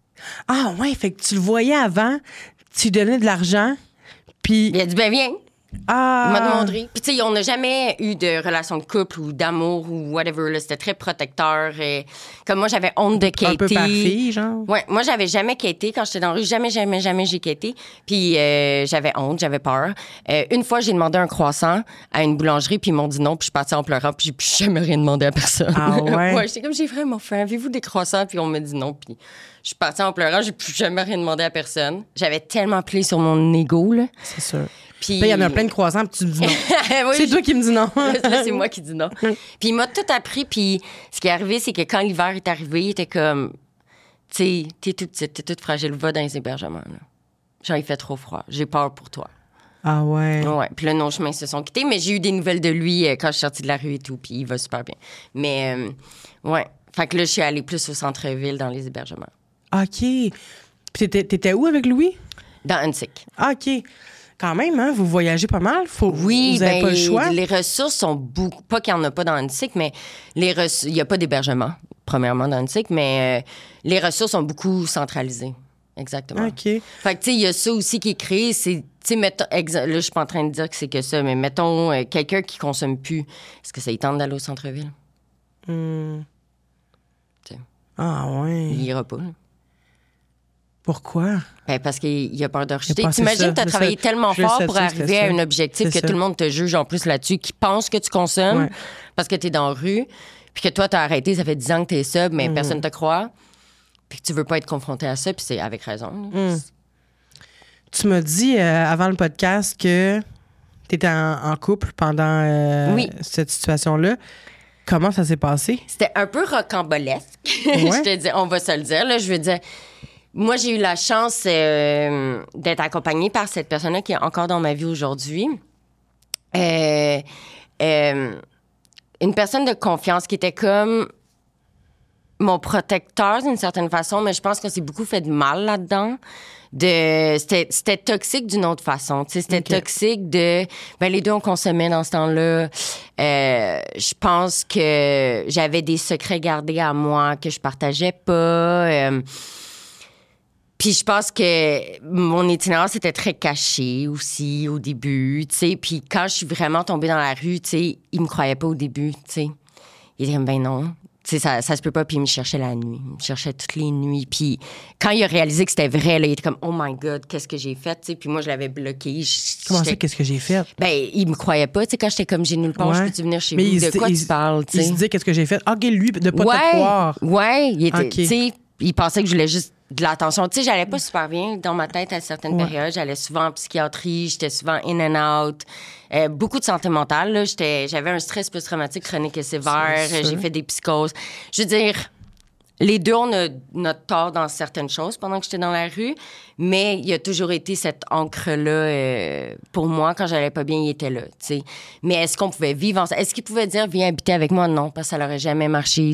Ah ouais, fait que tu le voyais avant, tu lui donnais de l'argent, puis... Il a dit, ben viens. Ah. Il m'a demandé. Puis tu sais, on n'a jamais eu de relation de couple ou d'amour ou whatever, là. C'était très protecteur. Et... Comme moi, j'avais honte de quêter. Un peu par fille, genre? Ouais, moi, j'avais jamais quêté quand j'étais dans la rue. Jamais, jamais, jamais j'ai quêté. Puis euh, j'avais honte, j'avais peur. Euh, une fois, j'ai demandé un croissant à une boulangerie, puis ils m'ont dit non, puis je suis partie en pleurant, puis j'ai plus jamais rien demandé à personne. Ah ouais? Ouais, j'étais comme, j'ai vraiment faim. Avez-vous des croissants? Puis on m'a dit non, puis je suis partie en pleurant, j'ai plus jamais rien demandé à personne. J'avais tellement plié sur mon ego, là. C'est sûr. Puis il y en a plein de croissants, puis tu me dis non. Oui, c'est je... toi qui me dis non. Là, c'est moi qui dis non. Puis il m'a tout appris, puis ce qui est arrivé, c'est que quand l'hiver est arrivé, il était comme, tu sais, t'es toute petite, t'es toute fragile, va dans les hébergements, là. Genre, il fait trop froid, j'ai peur pour toi. Ah ouais? Ouais, puis là, nos chemins se sont quittés, mais j'ai eu des nouvelles de lui euh, quand je suis sortie de la rue et tout, puis il va super bien. Mais, euh, ouais, fait que là, je suis allée plus au centre-ville, dans les hébergements. OK. Puis t'étais, t'étais où avec Louis? Dans Huntsic. OK. Quand même, hein, vous voyagez pas mal. Faut, oui, vous avez ben, pas le choix. Les ressources sont beaucoup... Pas qu'il n'y en a pas dans Huntsic, mais les ressources... il n'y a pas d'hébergement, premièrement, dans Huntsic, mais euh, les ressources sont beaucoup centralisées. Exactement. OK. Fait que, tu sais, il y a ça aussi qui est créé. C'est, tu sais, mettons... Exa... Là, je suis pas en train de dire que c'est que ça, mais mettons, euh, quelqu'un qui consomme plus, est-ce que ça lui tente d'aller au centre-ville? Mm. T'sais. Ah ouais. Il ira pas, là. Pourquoi? Ben parce qu'il a peur de rejeter. Ça, t'imagines que tu as travaillé ça. tellement je fort sais, pour arriver à un objectif c'est que ça. Tout le monde te juge en plus là-dessus, qui pense que tu consommes ouais. parce que tu es dans la rue, puis que toi, tu as arrêté, ça fait dix ans que tu es sub, mais mm. personne te croit, puis que tu veux pas être confronté à ça, puis c'est avec raison. Mm. Tu m'as dit euh, avant le podcast que tu étais en, en couple pendant euh, oui. cette situation-là. Comment ça s'est passé? C'était un peu rocambolesque. Ouais. Je te dis, on va se le dire. Là, je veux dire, moi, j'ai eu la chance euh, d'être accompagnée par cette personne-là qui est encore dans ma vie aujourd'hui. Euh, euh, une personne de confiance qui était comme mon protecteur d'une certaine façon, mais je pense qu'on s'est beaucoup fait de mal là-dedans. De, c'était, c'était toxique d'une autre façon. Tu sais, c'était okay. toxique de... Ben, les deux, on consommait dans ce temps-là. Euh, je pense que j'avais des secrets gardés à moi que je partageais pas. Euh, Puis je pense que mon itinérance était très caché aussi au début, tu sais. Puis quand je suis vraiment tombée dans la rue, tu sais, il me croyait pas au début, tu sais. Il était comme, ben non, tu sais, ça, ça se peut pas. Puis il me cherchait la nuit, il me cherchait toutes les nuits. Puis quand il a réalisé que c'était vrai, là, il était comme, oh my God, qu'est-ce que j'ai fait, tu sais. Puis moi, je l'avais bloqué. Comment ça, qu'est-ce que j'ai fait? Ben, il me croyait pas, tu sais, quand j'étais comme, j'ai nulle part, ouais. je peux-tu venir chez Mais vous? Il, de quoi il, tu parles, tu sais? Il se disait, qu'est-ce que j'ai fait? OK, lui, de pas ouais, te croire. Ouais, il était, okay. tu sais, il pensait que je voulais juste de l'attention. Tu sais, j'allais pas super bien dans ma tête à certaines ouais. périodes. J'allais souvent en psychiatrie, j'étais souvent in and out. Euh, beaucoup de santé mentale, là. J'étais, j'avais un stress post-traumatique chronique et sévère. J'ai fait des psychoses. Je veux dire, les deux, on a notre tort dans certaines choses pendant que j'étais dans la rue, mais il y a toujours été cette encre-là euh, pour moi. Quand j'allais pas bien, il était là, tu sais. Mais est-ce qu'on pouvait vivre ensemble? Est-ce qu'il pouvait dire, viens habiter avec moi? Non, parce que ça n'aurait jamais marché.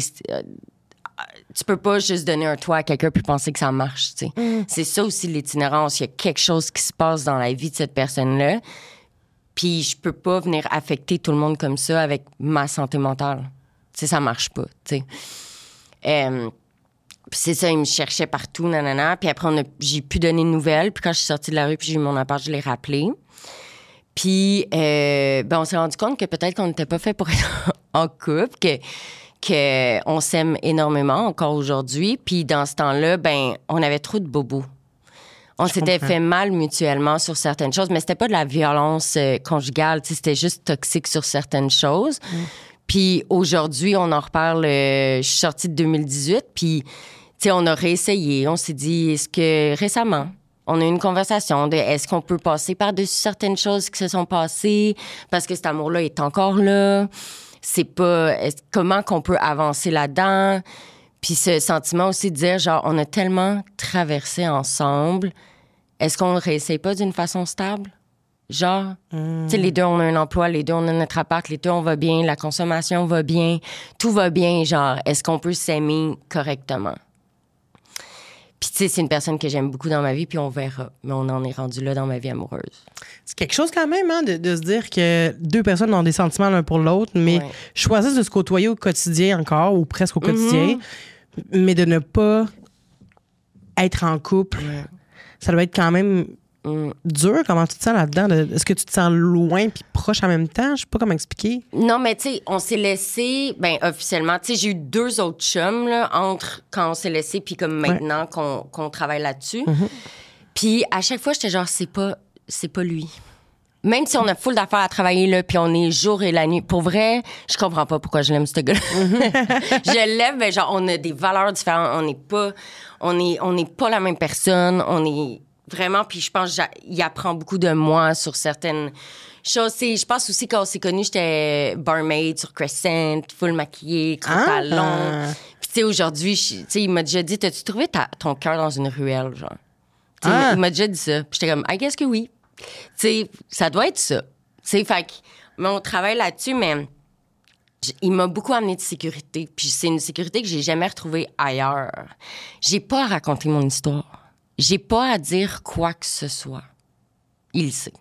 Tu peux pas juste donner un toit à quelqu'un puis penser que ça marche, tu sais. Mm. C'est ça aussi l'itinérance. Il y a quelque chose qui se passe dans la vie de cette personne-là. Puis je peux pas venir affecter tout le monde comme ça avec ma santé mentale. Tu sais, ça marche pas, tu sais. Euh, puis c'est ça, il me cherchait partout, nanana. Puis après, on a, j'ai pu donner de nouvelles. Puis quand je suis sortie de la rue puis j'ai eu mon appart, je l'ai rappelé. Puis euh, ben, on s'est rendu compte que peut-être qu'on n'était pas fait pour être en couple, que... qu'on s'aime énormément encore aujourd'hui. Puis dans ce temps-là, ben on avait trop de bobos. On Je s'était comprends. fait mal mutuellement sur certaines choses, mais c'était pas de la violence euh, conjugale, tu sais, c'était juste toxique sur certaines choses. Mm. Puis aujourd'hui, on en reparle, euh, je suis sortie de deux mille dix-huit, puis, tu sais, on a réessayé, on s'est dit, est-ce que récemment, on a eu une conversation de est-ce qu'on peut passer par-dessus certaines choses qui se sont passées parce que cet amour-là est encore là? C'est pas... Comment qu'on peut avancer là-dedans? Puis ce sentiment aussi de dire, genre, on a tellement traversé ensemble, est-ce qu'on ne réessaye pas d'une façon stable? Genre, mm. tu sais, les deux, on a un emploi, les deux, on a notre appart, les deux, on va bien, la consommation va bien, tout va bien, genre, est-ce qu'on peut s'aimer correctement? Puis, tu sais, c'est une personne que j'aime beaucoup dans ma vie, puis on verra. Mais on en est rendu là dans ma vie amoureuse. C'est quelque chose quand même, hein, de, de se dire que deux personnes ont des sentiments l'un pour l'autre, mais ouais. choisissent de se côtoyer au quotidien encore, ou presque au quotidien, mm-hmm. mais de ne pas être en couple. Ouais. Ça doit être quand même mm. dur. Comment tu te sens là-dedans? Est-ce que tu te sens loin puis proche en même temps? Je sais pas comment expliquer. Non, mais tu sais, on s'est laissé, ben officiellement, tu sais, j'ai eu deux autres chums, là, entre quand on s'est laissé puis comme maintenant ouais. qu'on, qu'on travaille là-dessus. Mm-hmm. Puis à chaque fois, j'étais genre, c'est pas, c'est pas lui. Même si on a full d'affaires à travailler, là, puis on est jour et la nuit. Pour vrai, je comprends pas pourquoi je l'aime, ce gars-là. Je l'aime, mais genre, on a des valeurs différentes. On n'est pas, on est, on n'est pas la même personne. On est vraiment, puis je pense qu'il apprend beaucoup de moi sur certaines choses. C'est, je pense aussi, quand on s'est connus, j'étais barmaid sur Crescent, full maquillée, gros ah, talons. Ah. Puis tu sais, aujourd'hui, tu sais, il m'a déjà dit, t'as-tu trouvé ta, ton cœur dans une ruelle, genre? Ah. Il m'a déjà dit ça. Puis j'étais comme, I guess que oui. Tu sais, ça doit être ça. Tu sais, fait que, mais on travaille là-dessus, mais j- il m'a beaucoup amené de sécurité. Puis c'est une sécurité que j'ai jamais retrouvée ailleurs. J'ai pas à raconter mon histoire. J'ai pas à dire quoi que ce soit. Il le sait.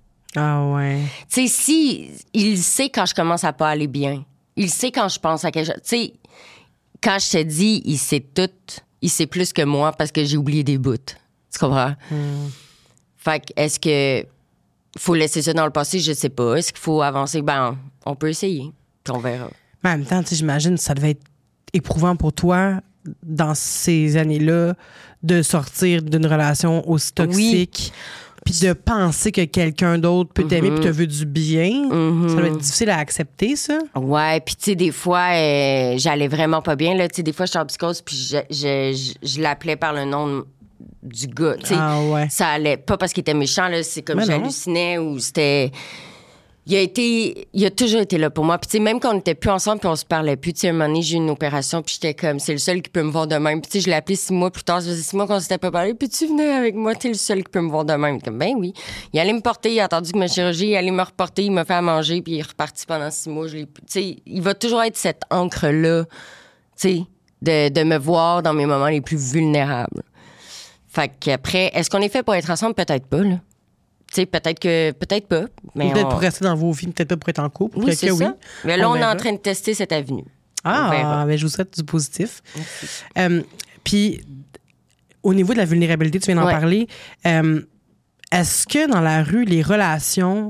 Ah ouais. Tu sais, si, il sait quand je commence à pas aller bien. Il sait quand je pense à quelque chose. Tu sais, quand je te dis, il sait tout, il sait plus que moi parce que j'ai oublié des bouts. Tu comprends? Mm. Fait que, est-ce que faut laisser ça dans le passé? Je sais pas. Est-ce qu'il faut avancer? Ben, on peut essayer. Puis on verra. Mais en même temps, tu sais, j'imagine que ça devait être éprouvant pour toi, dans ces années-là, de sortir d'une relation aussi toxique. Oui. Puis de penser que quelqu'un d'autre peut t'aimer mm-hmm. puis te veut du bien. Mm-hmm. Ça doit être difficile à accepter, ça. Ouais, puis tu sais, des fois, euh, j'allais vraiment pas bien. Tu sais, des fois, je suis en psychose puis je, je, je, je l'appelais par le nom de du gars, tu sais, ah ouais. ça allait pas parce qu'il était méchant là, c'est comme mais j'hallucinais non. Ou c'était il a été il a toujours été là pour moi, puis tu sais même quand on était plus ensemble puis on se parlait plus, tu sais un moment donné j'ai eu une opération puis j'étais comme c'est le seul qui peut me voir de même, puis tu sais je l'ai appelé six mois plus tard, ça faisait six mois qu'on s'était pas parlé, puis tu venais avec moi, t'es le seul qui peut me voir de même, comme ben oui, il allait me porter, il a attendu que ma chirurgie, il allait me reporter, il m'a fait à manger puis il est reparti pendant six mois, je l'ai, tu sais il va toujours être cette encre là, tu sais de de me voir dans mes moments les plus vulnérables. Fait qu'après, est-ce qu'on est fait pour être ensemble? Peut-être pas, là. Tu sais, peut-être que... Peut-être pas. Mais peut-être on... pour rester dans vos vies, peut-être pas pour être en couple. Oui, c'est que ça. Oui. Mais là, on, on est en train de tester cette avenue. Ah, mais je vous souhaite du positif. Euh, puis, au niveau de la vulnérabilité, tu viens d'en ouais. parler. Euh, est-ce que dans la rue, les relations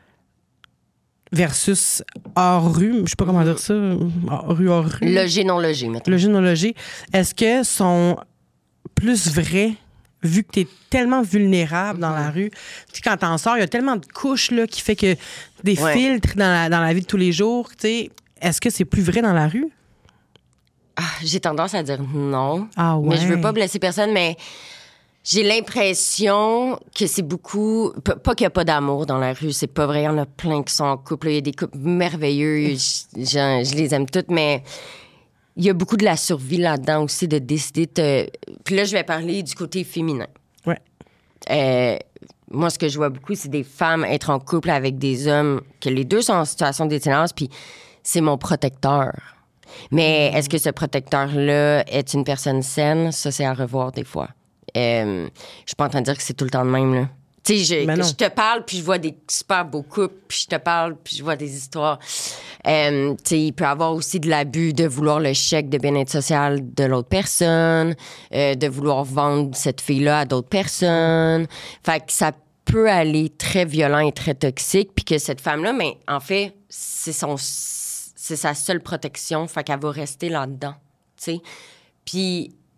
versus hors rue, je sais pas comment dire ça, rue hors rue... Logé, non logé, maintenant. Logé, non logé. Est-ce que sont plus vraies vu que tu es tellement vulnérable dans la rue? Tu sais, quand t'en sors, il y a tellement de couches là, qui fait que des ouais. filtres dans la, dans la vie de tous les jours. Tu sais, est-ce que c'est plus vrai dans la rue? Ah, j'ai tendance à dire non. Ah ouais. Mais je veux pas blesser personne, mais j'ai l'impression que c'est beaucoup... Pas qu'il y a pas d'amour dans la rue, c'est pas vrai. Il y en a plein qui sont en couple. Il y a des couples merveilleux. Je, je, je les aime toutes, mais... Il y a beaucoup de la survie là-dedans aussi, de décider de te... Puis là, je vais parler du côté féminin. Ouais. Euh, moi, ce que je vois beaucoup, c'est des femmes être en couple avec des hommes, que les deux sont en situation d'étiolence, puis c'est mon protecteur. Mais mmh. est-ce que ce protecteur-là est une personne saine? Ça, c'est à revoir des fois. Euh, je suis pas en train de dire que c'est tout le temps de même, là. Tu sais, je, je te parle, puis je vois des super beaux couples, puis je te parle, puis je vois des histoires. Euh, tu sais, il peut y avoir aussi de l'abus de vouloir le chèque de bien-être social de l'autre personne, euh, de vouloir vendre cette fille-là à d'autres personnes. Fait que ça peut aller très violent et très toxique, puis que cette femme-là, mais en fait, c'est son, c'est sa seule protection, fait qu'elle va rester là-dedans, tu sais. Puis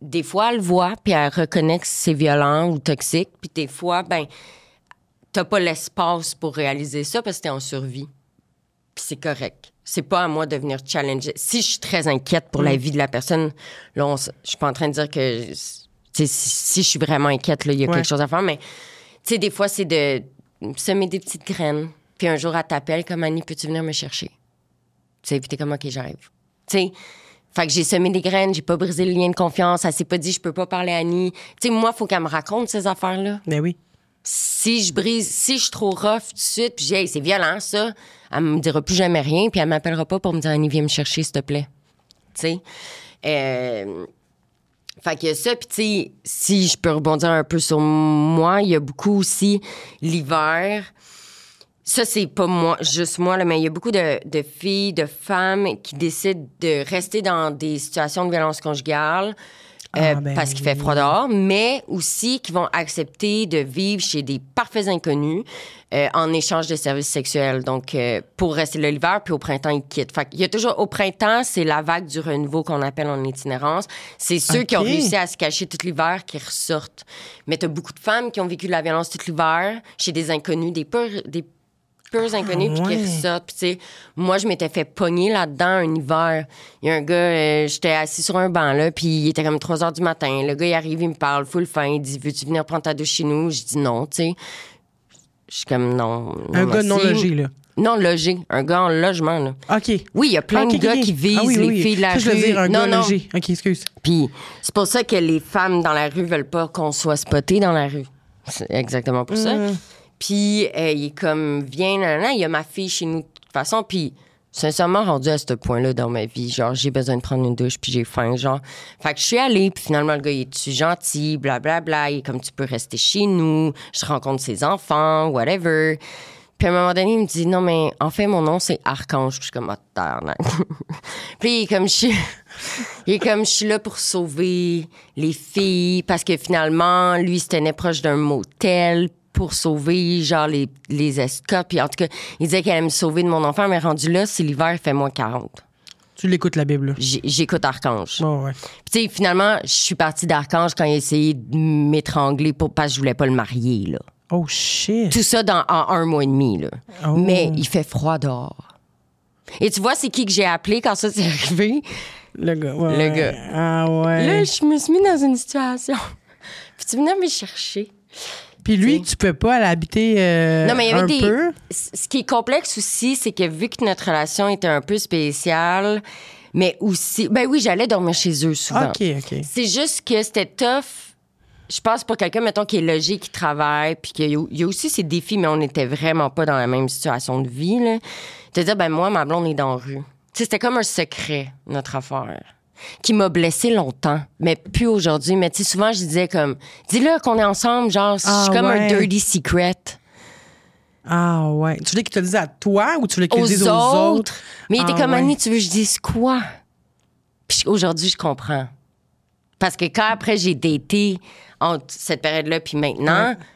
des fois, elle le voit, puis elle reconnaît que c'est violent ou toxique, puis des fois, ben, t'as pas l'espace pour réaliser ça parce que t'es en survie. Puis c'est correct. C'est pas à moi de venir challenger. Si je suis très inquiète pour mm. la vie de la personne, là, on, je suis pas en train de dire que... Si, si je suis vraiment inquiète, là, il y a ouais. quelque chose à faire, mais, tu sais, des fois, c'est de semer des petites graines. Puis un jour, elle t'appelle comme Annie, peux-tu venir me chercher? Tu sais, puis t'es comme, OK, j'arrive. Tu sais, fait que j'ai semé des graines, j'ai pas brisé le lien de confiance, elle s'est pas dit, je peux pas parler à Annie. Tu sais, moi, il faut qu'elle me raconte ces affaires-là. Ben oui. Si je brise, si je suis trop rough tout de suite, puis je dis, hey, c'est violent, ça, elle me dira plus jamais rien, puis elle m'appellera pas pour me dire, Annie, viens me chercher, s'il te plaît. Tu sais? Euh. Fait qu'il y a ça, puis tu sais, si je peux rebondir un peu sur moi, il y a beaucoup aussi l'hiver. Ça, c'est pas moi, juste moi, là, mais il y a beaucoup de, de filles, de femmes qui décident de rester dans des situations de violence conjugale euh, ah, ben parce qu'il fait froid dehors, mais aussi qui vont accepter de vivre chez des parfaits inconnus euh, en échange de services sexuels. Donc, euh, pour rester là l'hiver, puis au printemps, ils quittent. Fait qu'il y a toujours... Au printemps, c'est la vague du renouveau qu'on appelle en itinérance. C'est ceux okay. qui ont réussi à se cacher tout l'hiver qui ressortent. Mais t'as beaucoup de femmes qui ont vécu de la violence tout l'hiver chez des inconnus, des peurs... Des purs inconnus, puis ouais. qui ressortent. Puis, tu sais, moi, je m'étais fait pogner là-dedans un hiver. Il y a un gars, euh, j'étais assis sur un banc, là, puis il était comme trois heures du matin. Le gars, il arrive, il me parle, full fin. Il dit, veux-tu venir prendre ta douche chez nous? Je dis non, tu sais. Je suis comme non. non un gars non logé, là. Non, logé. Un gars en logement, là. OK. Oui, il y a plein okay, de gars okay. qui visent ah, oui, les oui, filles de la ça, rue. Je veux dire, un non, gars non. logé. OK, excuse. Puis c'est pour ça que les femmes dans la rue veulent pas qu'on soit spoté dans la rue. C'est exactement pour mm. ça. Puis, euh, il est comme, viens, là, là, il y a ma fille chez nous de toute façon. Puis, sincèrement, rendu à ce point-là dans ma vie, genre, j'ai besoin de prendre une douche, puis j'ai faim, genre. Fait que je suis allée, puis finalement, le gars, il est-tu gentil, blablabla. Bla, bla, il est comme, tu peux rester chez nous, je rencontre ses enfants, whatever. Puis, à un moment donné, il me dit, non, mais en fait, mon nom, c'est Archange. Puis, je suis comme, oh, tabarnak. Puis, il est comme, je suis. Il est comme, je suis là pour sauver les filles, parce que finalement, lui, il se tenait proche d'un motel pour sauver, genre, les, les escapes. Puis en tout cas, il disait qu'elle allait me sauver de mon enfant, mais rendu là, c'est l'hiver, il fait moins quarante. Tu l'écoutes, la Bible, là? J'ai, j'écoute Archange. Oh, ouais. Puis tu sais, finalement, je suis partie d'Archange quand il a essayé de m'étrangler pour, parce que je voulais pas le marier, là. Oh, shit! Tout ça dans, en un mois et demi, là. Oh. Mais il fait froid dehors. Et tu vois, c'est qui que j'ai appelé quand ça s'est arrivé? Le gars, ouais. Le gars. Ah, ouais. Là, je me suis mis dans une situation. Puis tu venais me chercher. Puis lui, t'sais. Tu peux pas l'habiter euh, non, mais il y avait un des... peu? Ce qui est complexe aussi, c'est que vu que notre relation était un peu spéciale, mais aussi... Ben oui, j'allais dormir chez eux souvent. OK, OK. C'est juste que c'était tough, je pense, pour quelqu'un, mettons, qui est logé, qui travaille, puis qu'il y a, il y a aussi ses défis, mais on n'était vraiment pas dans la même situation de vie, là. De dire, ben moi, ma blonde est dans la rue. Tu sais, c'était comme un secret, notre affaire, qui m'a blessée longtemps, mais plus aujourd'hui. Mais tu sais, souvent, je disais comme, dis-le qu'on est ensemble, genre, ah, je suis comme ouais. un dirty secret. Ah ouais. Tu voulais qu'il te le dise à toi ou tu voulais qu'il le dise aux autres? autres? Mais il ah, était comme, ouais. Annie, tu veux que je dise quoi? Puis aujourd'hui, je comprends. Parce que quand après, j'ai daté entre cette période-là puis maintenant, ouais.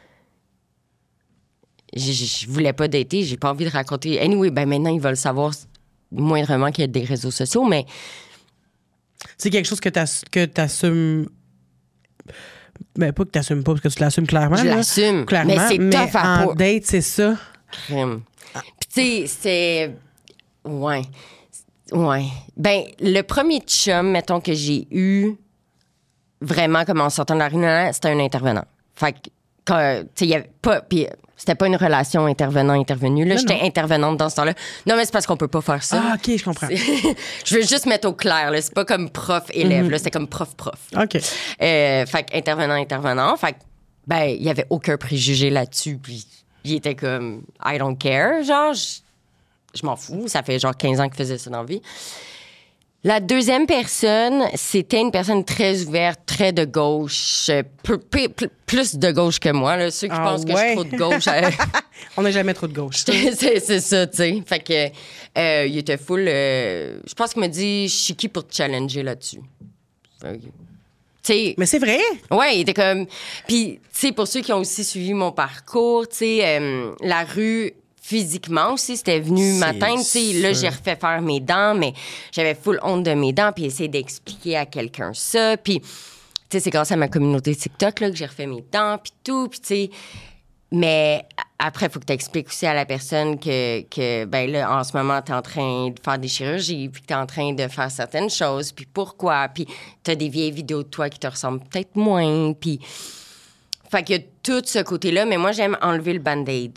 je, je voulais pas dater, j'ai pas envie de raconter. Anyway, ben maintenant, ils veulent savoir moindrement qu'il y a des réseaux sociaux, mais... C'est quelque chose que t'ass- que t'assumes... Ben, pas que t'assumes pas, parce que tu l'assumes clairement. Je là. l'assume, clairement, mais c'est mais tough à en pas. date, c'est ça. Crime. Ah. Puis tu sais, c'est... Ouais. Ouais. Ben, le premier chum, mettons, que j'ai eu, vraiment, comme en sortant de la rue, c'était un intervenant. Fait que, tu sais, il y avait pas... Puis c'était pas une relation intervenant-intervenu. Là, non, j'étais non. intervenante dans ce temps-là. Non, mais c'est parce qu'on peut pas faire ça. Ah, OK, je comprends. Je veux juste mettre au clair, là. C'est pas comme prof-élève, mm-hmm. là. C'est comme prof-prof. OK. Euh, fait qu'intervenant-intervenant. Fait que, ben, il y avait aucun préjugé là-dessus. Puis il était comme, I don't care. Genre, je, je m'en fous. Ça fait genre quinze ans qu'il faisait ça dans la vie. La deuxième personne, c'était une personne très ouverte, très de gauche, peu, peu, plus de gauche que moi. Là. Ceux qui ah, pensent ouais. que je suis trop de gauche. euh... On n'est jamais trop de gauche. c'est, c'est ça, tu sais. Fait que, euh, il était full. Euh... Je pense qu'il m'a dit, je suis qui pour te challenger là-dessus. Okay. T'sais, mais c'est vrai? Ouais, il était comme. Puis, tu sais, pour ceux qui ont aussi suivi mon parcours, tu sais, euh, la rue. Physiquement aussi, c'était venu m'atteindre. Là, j'ai refait faire mes dents, mais j'avais full honte de mes dents, puis essayer d'expliquer à quelqu'un ça. Puis, tu sais, c'est grâce à ma communauté TikTok là, que j'ai refait mes dents, puis tout, puis tu sais... Mais après, il faut que tu expliques aussi à la personne que, que ben là, en ce moment, tu es en train de faire des chirurgies, puis que tu es en train de faire certaines choses, puis pourquoi, puis tu as des vieilles vidéos de toi qui te ressemblent peut-être moins, puis... Fait qu'il y a tout ce côté-là, mais moi, j'aime enlever le band-aid.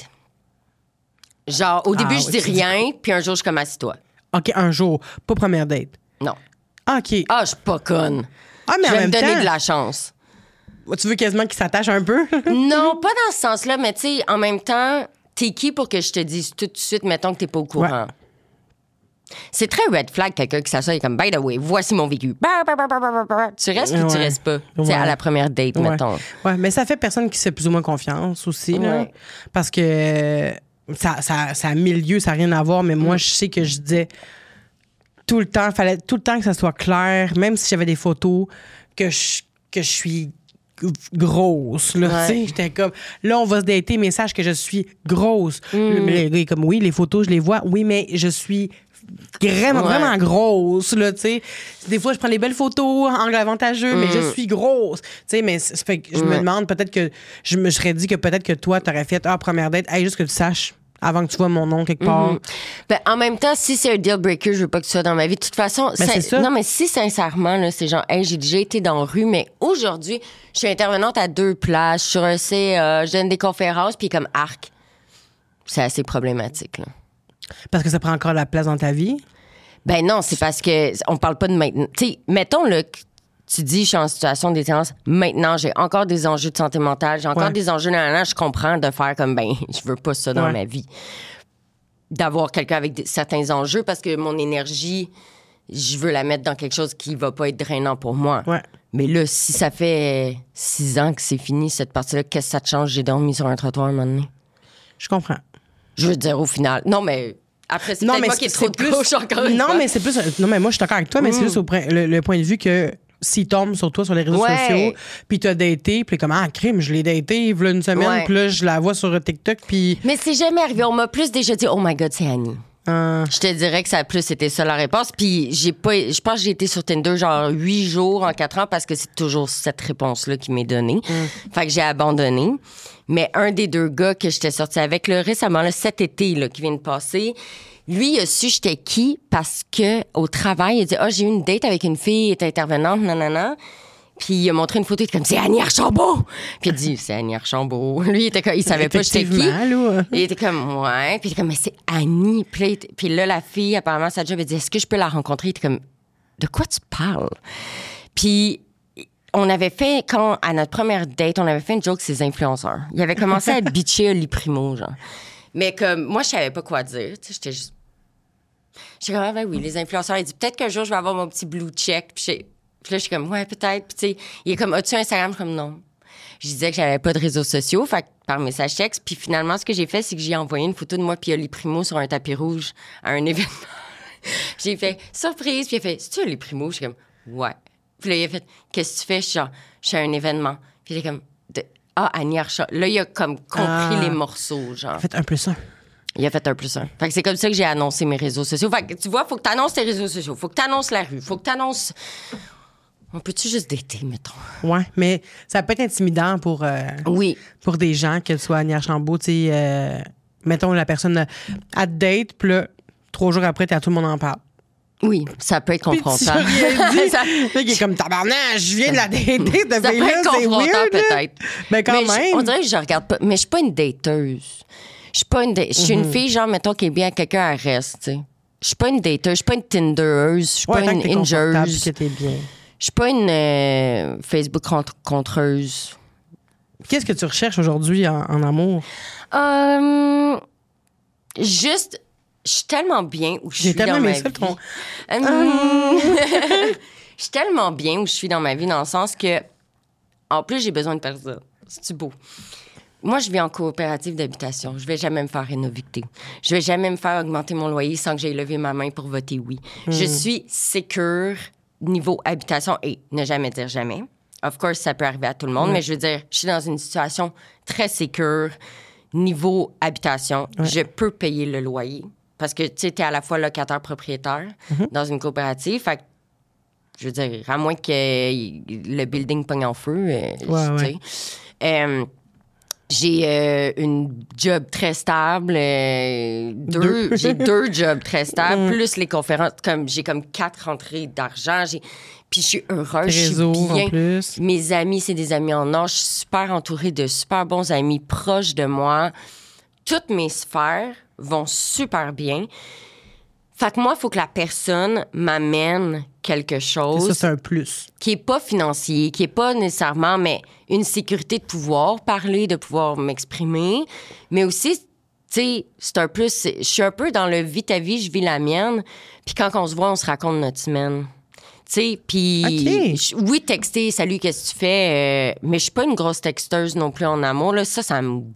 Genre, au début, Ah, je dis ouais, rien, puis un jour, je suis comme assis-toi. OK, un jour. Pas première date. Non. Ah, OK. Ah, je suis pas conne. Ah, mais Je en vais même me donner temps... de la chance. Tu veux quasiment qu'il s'attache un peu? Non, pas dans ce sens-là, mais tu sais, en même temps, t'es qui pour que je te dise tout de suite, mettons que t'es pas au courant? Ouais. C'est très red flag, quelqu'un qui s'assoit et comme, by the way, voici mon vécu. Bah, bah, bah, bah, bah, bah. Tu restes ou ouais. tu restes pas? Ouais. C'est à la première date, ouais. mettons. Ouais, mais ça fait personne qui se fait plus ou moins confiance aussi, là. Ouais. Parce que ça, ça, ça a mille lieux, ça n'a rien à voir, mais moi, je sais que je disais tout le temps, fallait tout le temps que ça soit clair, même si j'avais des photos, que je, que je suis grosse, là, ouais. tu sais, j'étais comme, là, on va se dater, mais sache que je suis grosse. Mm. Le gars est comme, oui, les photos, je les vois, oui, mais je suis vraiment, ouais. vraiment grosse, là, tu sais. Des fois, je prends les belles photos, angle avantageux, mm. mais je suis grosse, tu sais, mais ça fait que je mm. me demande, peut-être que, je me serais dit que peut-être que toi, t'aurais fait, ah, première date, hey, juste que tu saches, avant que tu vois mon nom quelque part. Mm-hmm. Ben, en même temps, si c'est un deal breaker, je veux pas que tu sois dans ma vie. De toute façon, ben, c'est ça. Non, mais si sincèrement, là, c'est genre, hey, j'ai déjà été dans la rue, mais aujourd'hui, je suis intervenante à deux places, sur un C A, je donne des conférences, puis comme arc. C'est assez problématique, là. Parce que ça prend encore la place dans ta vie? Ben non, c'est parce que on parle pas de maintenant. Tu sais, mettons, là, tu dis, je suis en situation de déterrence. Maintenant, j'ai encore des enjeux de santé mentale. J'ai encore ouais. des enjeux, nan, nan, je comprends de faire comme, ben, je veux pas ça dans ouais. ma vie. D'avoir quelqu'un avec des, certains enjeux parce que mon énergie, je veux la mettre dans quelque chose qui va pas être drainant pour moi. Ouais. Mais là, si ça fait six ans que c'est fini, cette partie-là, qu'est-ce que ça te change? J'ai dormi sur un trottoir un moment donné. Je comprends. Je veux dire, au final. Non, mais... Après, c'est non, peut-être mais moi qui est trop plus... de gauche encore une Non, fois. mais c'est plus... Non, mais moi, je suis d'accord avec toi, mais mm. c'est juste au point, le, le point de vue que s'il tombe sur toi, sur les réseaux ouais. sociaux, puis t'as daté, puis comme, ah, crime, je l'ai daté, il y a une semaine, ouais. puis là, je la vois sur TikTok, puis... Mais c'est jamais arrivé. On m'a plus déjà dit, oh my God, c'est Annie. Euh... Je te dirais que ça a plus été ça la réponse. Puis j'ai pas... Je pense que j'ai été sur Tinder genre huit jours en quatre ans parce que c'est toujours cette réponse-là qui m'est donnée. Mm. Fait que j'ai abandonné. Mais un des deux gars que j'étais sortie avec, là, récemment, là, cet été, là, qui vient de passer... Lui, il a su j'étais qui parce que au travail, il a dit « Ah, oh, j'ai eu une date avec une fille, elle est intervenante, nanana. » Puis il a montré une photo, il était comme « C'est Annie Archambault! » Puis il a dit « C'est Annie Archambault. » Lui, il était comme, il savait pas j'étais qui. Là. Il était comme « Ouais. » Puis il était comme « Mais c'est Annie. » Puis là, puis là, la fille, apparemment, sa job, elle dit « Est-ce que je peux la rencontrer? » Il était comme « De quoi tu parles? » Puis... On avait fait, quand, à notre première date, on avait fait une joke sur les influenceurs. Il avait commencé à bitcher Oli Primo, genre. Mais comme, moi, je savais pas quoi dire. Tu sais, j'étais juste... J'étais comme, ah ben oui, les influenceurs. Il dit, peut-être qu'un jour, je vais avoir mon petit blue check. Puis, puis là, je suis comme, ouais, peut-être. Puis tu sais, il est comme, as-tu Instagram? Je suis comme, non. Je disais que j'avais pas de réseaux sociaux, fait que par message texte. Puis finalement, ce que j'ai fait, c'est que j'ai envoyé une photo de moi puis Oli Primo sur un tapis rouge à un événement. J'ai fait, surprise. Puis il a fait, c'est-tu Oli Primo? Je suis comme, ouais. Puis là, il a fait, qu'est-ce que tu fais? Je suis genre, je suis à un événement. Puis il est comme, de, ah, Annie Archambault. Là, il a comme compris ah, les morceaux, genre. Il a fait un plus un. Il a fait un plus un. Fait que c'est comme ça que j'ai annoncé mes réseaux sociaux. Fait que tu vois, faut que tu annonces tes réseaux sociaux. Faut que tu annonces la rue. Faut que tu annonces. On peut-tu juste dater, mettons? Ouais, mais ça peut être intimidant pour, euh, oui. pour des gens, qu'elle soit Annie Archambault. Tu sais, euh, mettons, la personne à te date, puis là, trois jours après, t'as tout le monde en parle. Oui, ça peut être confrontant. Puis tu rien dit. ça... Là, il est comme tabarnak, je viens de la dater. De ça peut être confrontant, weird, peut-être. Mais quand mais même. Je, on dirait que je regarde pas. Mais je suis pas une dateuse. Je suis pas une da- Je suis mm-hmm. une fille, genre, mettons, qui est bien à quelqu'un, elle reste, tu sais. Je suis pas une dateuse, je suis pas une Tindereuse, je suis ouais, pas une ingeuse. Je suis pas une euh, Facebook contreuse. Qu'est-ce que tu recherches aujourd'hui en, en amour? Euh, juste... Je suis tellement bien où je suis dans ma vie. Ton... Hum... je suis tellement bien où je suis dans ma vie, dans le sens que, en plus, j'ai besoin de personne. C'est-tu beau? Moi, je vis en coopérative d'habitation. Je vais jamais me faire rénovicter. Je vais jamais me faire augmenter mon loyer sans que j'aie levé ma main pour voter oui. Mm. Je suis sécure niveau habitation et ne jamais dire jamais. Of course, ça peut arriver à tout le monde, mm. mais je veux dire, je suis dans une situation très sécure niveau habitation. Ouais. Je peux payer le loyer. Parce que, tu sais, t'es à la fois locataire-propriétaire mm-hmm. dans une coopérative. Fait que je veux dire, à moins que le building pogne en feu, euh, Ouais, tu sais. ouais. Euh, j'ai euh, une job très stable, euh, deux, Deux. j'ai deux jobs très stables, plus les conférences, comme j'ai comme quatre rentrées d'argent, j'ai, puis je suis heureuse, je Réseau, suis bien. en plus. Mes amis, c'est des amis en or, je suis super entourée de super bons amis proches de moi. Toutes mes sphères vont super bien. Fait que moi, il faut que la personne m'amène quelque chose. Ça, c'est un plus. Qui est pas financier, qui est pas nécessairement, mais une sécurité de pouvoir parler, de pouvoir m'exprimer. Mais aussi, tu sais, c'est un plus. Je suis un peu dans le vis ta vie, je vis la mienne. Puis quand on se voit, on se raconte notre semaine. Tu sais, puis. Okay. Oui, texter, salut, qu'est-ce que tu fais? Euh, mais je suis pas une grosse texteuse non plus en amour. Là. Ça, ça me.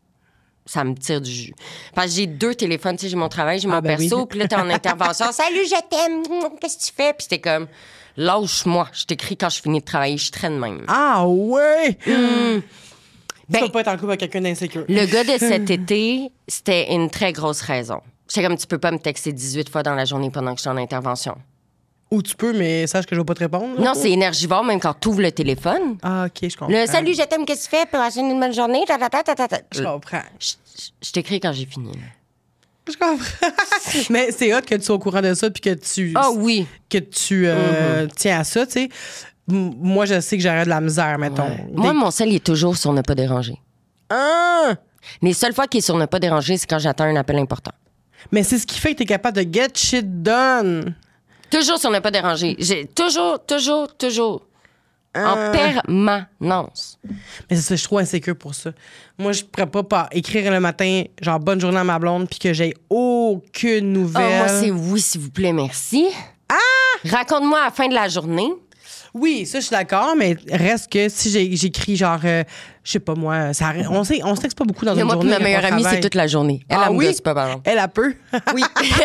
Ça me tire du jus. Parce que j'ai deux téléphones. Tu sais, j'ai mon travail, j'ai mon Ah, ben perso. oui. Puis là, t'es en intervention. Salut, je t'aime. Qu'est-ce que tu fais? Puis c'était comme, lâche-moi. Je t'écris quand je finis de travailler. Je traîne même. Ah ouais! Hum. Tu Ben, peux pas être en couple avec quelqu'un d'insécure. le gars de cet été, c'était une très grosse raison. J'étais comme, tu peux pas me texter dix-huit fois dans la journée pendant que je suis en intervention. Ou tu peux, mais sache que je vais pas te répondre. là. Non, c'est énergivore, même quand tu ouvres le téléphone. Ah, OK, je comprends. Le salut, je t'aime, qu'est-ce que tu fais? Pour passer une bonne journée. Ta, ta, ta, ta, ta, ta. Je comprends. Je, je- je t'écris quand j'ai fini. là. Je comprends. Mais c'est hot que tu sois au courant de ça puis que tu, Ah oui. que tu euh, tiens à ça, tu sais. M- Moi, je sais que j'aurais de la misère, mettons. Ouais. Des- Moi, mon sel, il est toujours sur ne pas déranger. Ah! Les seules fois qu'il est sur ne pas déranger, c'est quand j'attends un appel important. Mais c'est ce qui fait que t'es capable de get shit done. Toujours sur ne pas déranger. J'ai toujours, toujours, toujours. Ah. En permanence. Mais c'est ça, je suis trop insécure pour ça. Moi, je pourrais pas, pas écrire le matin, genre bonne journée à ma blonde, puis que j'ai aucune Ah, nouvelle. moi, c'est oui, s'il vous plaît, merci. Ah! Raconte-moi à la fin de la journée. Oui, ça, je suis d'accord, mais reste que si j'ai- j'écris genre, euh, je sais pas moi, ça, arrête- on sait, on se texte pas beaucoup dans Mais une moi, puis journée. ma quand meilleure on amie, c'est travaille. toute la journée. Elle, Ah elle me oui? gosse pas, par exemple. Elle a peu. Oui.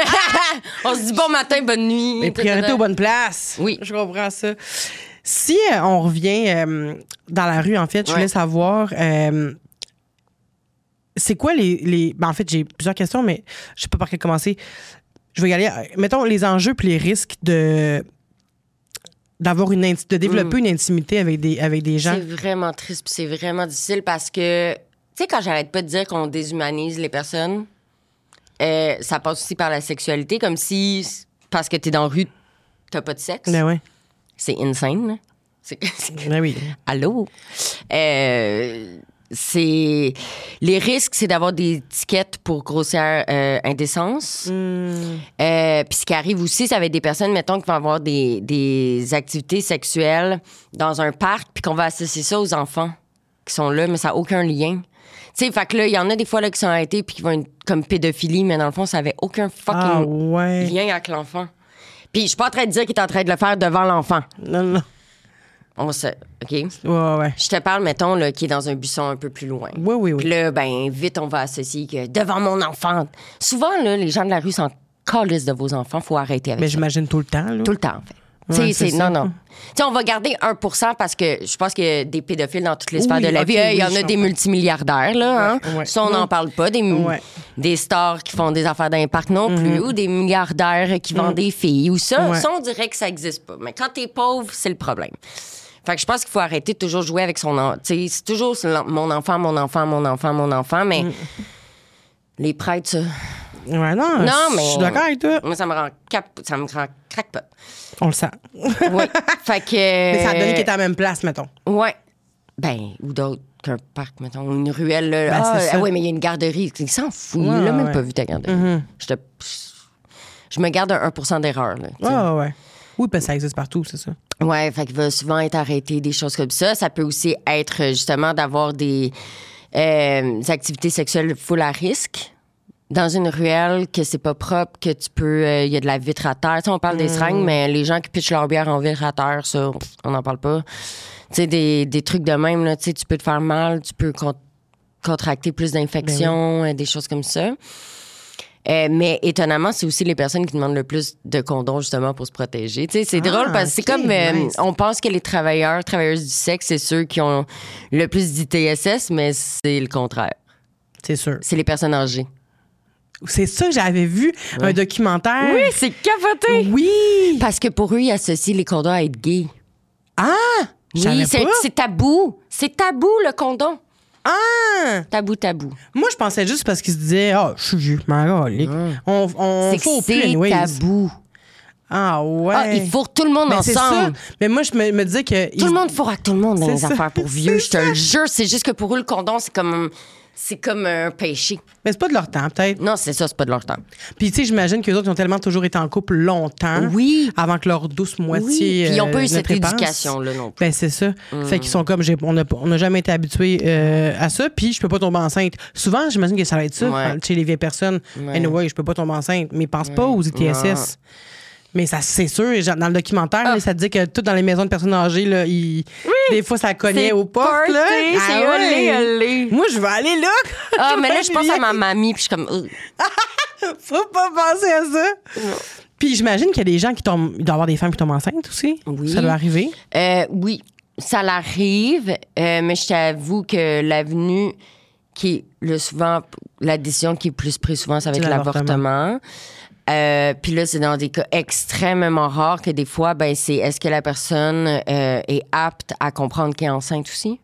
On se dit bon matin, bonne nuit. Mais priorité aux bonnes places. Oui. Je comprends ça. Si euh, on revient euh, dans la rue, en fait, je Ouais. voulais savoir, euh, c'est quoi les... les... Ben, en fait, j'ai plusieurs questions, mais je sais pas par quel commencer. Je vais y aller. euh, Mettons, les enjeux puis les risques de d'avoir une inti- de développer une intimité avec des avec des gens. C'est vraiment triste, puis c'est vraiment difficile parce que, tu sais, quand j'arrête pas de dire qu'on déshumanise les personnes, euh, ça passe aussi par la sexualité, comme si, parce que t'es dans la rue, t'as pas de sexe. Ben ouais. C'est insane, là. C'est... c'est- Ben oui. Allô? Euh, c'est... Les risques, c'est d'avoir des étiquettes pour grossière euh, indécence. Hmm. Euh, Puis ce qui arrive aussi, c'est avec des personnes, mettons, qui vont avoir des, des activités sexuelles dans un parc, puis qu'on va associer ça aux enfants qui sont là, mais ça n'a aucun lien. Tu sais, fait que là, il y en a des fois là, qui sont arrêtés puis qui vont être comme pédophilie, mais dans le fond, ça avait aucun fucking Ah ouais. lien avec l'enfant. Puis je suis pas en train de dire qu'il est en train de le faire devant l'enfant. Non, non. On sait, OK? Ouais, ouais. Je te parle, mettons, là, qui est dans un buisson un peu plus loin. Oui, oui, Puis oui. là, ben, vite, on va associer que devant mon enfant. Souvent, là, les gens de la rue s'en calissent de vos enfants. Faut arrêter avec Mais ça. j'imagine tout le temps, là. Tout le temps, en fait. Ouais, Tu sais, c'est c'est, ça. non, non. Tu sais, on va garder un pour cent parce que je pense qu'il y a des pédophiles dans toutes les sphères Oui, de la ok, vie. Euh, Il y oui, en je a des comprends. multimilliardaires, là. Hein? Ouais, ouais. Ça, on n'en Ouais. parle pas. Des, Ouais. des stars qui font des affaires dans les parcs non plus. Ou des milliardaires qui vendent des filles. Ou ça, Mm. Ouais. ça, on dirait que ça n'existe pas. Mais quand t'es pauvre, c'est le problème. Fait que je pense qu'il faut arrêter de toujours jouer avec son... en- Tu sais, c'est toujours c'est l'en- mon enfant, mon enfant, mon enfant, mon enfant, mais... Les prêtres, ça... Ouais, non. Non, Je mais... suis d'accord avec toi. Moi, ça me rend cap... ça me rend crackpot. On le sent. Oui. Fait que... Mais ça a donné qu'il était à la même place, mettons. Ouais. Ben, ou d'autres qu'un parc, mettons, ou une ruelle. Là. Ben, ah, c'est ça. ah ouais, mais il y a une garderie. Il s'en fout. Ouais, il l'a même ouais. pas vu, ta garderie. je, te... je me garde un un pour cent d'erreur. Là, tu sais. Ouais, ouais, ouais. Oui, parce que ça existe partout, c'est ça. Ouais, fait qu'il va souvent être arrêté, des choses comme ça. Ça peut aussi être, justement, d'avoir des, euh, des activités sexuelles full à risque. Dans une ruelle, que c'est pas propre, que tu peux... Il y a de la vitre à terre. Tu sais, on parle des seringues, mais les gens qui pitchent leur bière en vitre à terre, ça, on n'en parle pas. Tu sais, des, des trucs de même, là, tu sais, tu peux te faire mal, tu peux con- contracter plus d'infections, euh, des choses comme ça. Euh, mais étonnamment, c'est aussi les personnes qui demandent le plus de condoms, justement, pour se protéger. Tu sais, c'est Ah, drôle parce que c'est ok, comme... euh, nice. on pense que les travailleurs, travailleuses du sexe, c'est ceux qui ont le plus d'I T S S, mais c'est le contraire. C'est sûr. C'est les personnes âgées. C'est ça que j'avais vu, ouais. un documentaire. Oui, c'est capoté. Oui. Parce que pour eux, ils associent les condoms à être gays. Ah! Oui, c'est, c'est tabou. C'est tabou, le condom. Ah! Tabou, tabou. Moi, je pensais juste parce qu'ils se disaient, ah, oh, je suis vieux, m'en On, on c'est faut que plus, c'est anyways. tabou. Ah, ouais. Ah, il fourre tout le monde mais ensemble. C'est ça. Mais moi, je me, me disais que. Tout ils... le monde fourre à tout le monde dans les ça. affaires pour vieux, je te ça. le jure. C'est juste que pour eux, le condom, c'est comme. C'est comme un péché. Mais c'est pas de leur temps, peut-être. Non, c'est ça, c'est pas de leur temps. Puis, tu sais, j'imagine qu'eux autres, ils ont tellement toujours été en couple longtemps. Oui. Avant que leur douce moitié. Oui. Puis, ils n'ont pas eu cette répanse. éducation-là non plus. Ben, c'est ça. Mm. Fait qu'ils sont comme, j'ai, on n'a on a jamais été habitués euh, à ça. Puis, je peux pas tomber enceinte. Souvent, j'imagine que ça va être ça. Ouais. Chez les vieilles personnes. Ouais. Anyway, je peux pas tomber enceinte. Mais ils pensent pas aux I T S S. Non. Mais ça, c'est sûr, dans le documentaire, ah. là, ça dit que tout dans les maisons de personnes âgées, là, ils, oui. des fois, ça cognait aux portes. Là. C'est ah, ouais. allé, allé. Moi, je veux aller là. Ah, mais là, je pense à ma mamie, puis je suis comme... Faut pas penser à ça. Non. Puis j'imagine qu'il y a des gens qui tombent... Il doit y avoir des femmes qui tombent enceintes aussi. Oui. Ça doit arriver. Euh, oui, ça l'arrive, euh, mais je t'avoue que l'avenue qui est le souvent... La décision qui est plus prise souvent, ça va être l'avortement. l'avortement. Euh, puis là, c'est dans des cas extrêmement rares que des fois, ben c'est est-ce que la personne euh, est apte à comprendre qu'elle est enceinte aussi?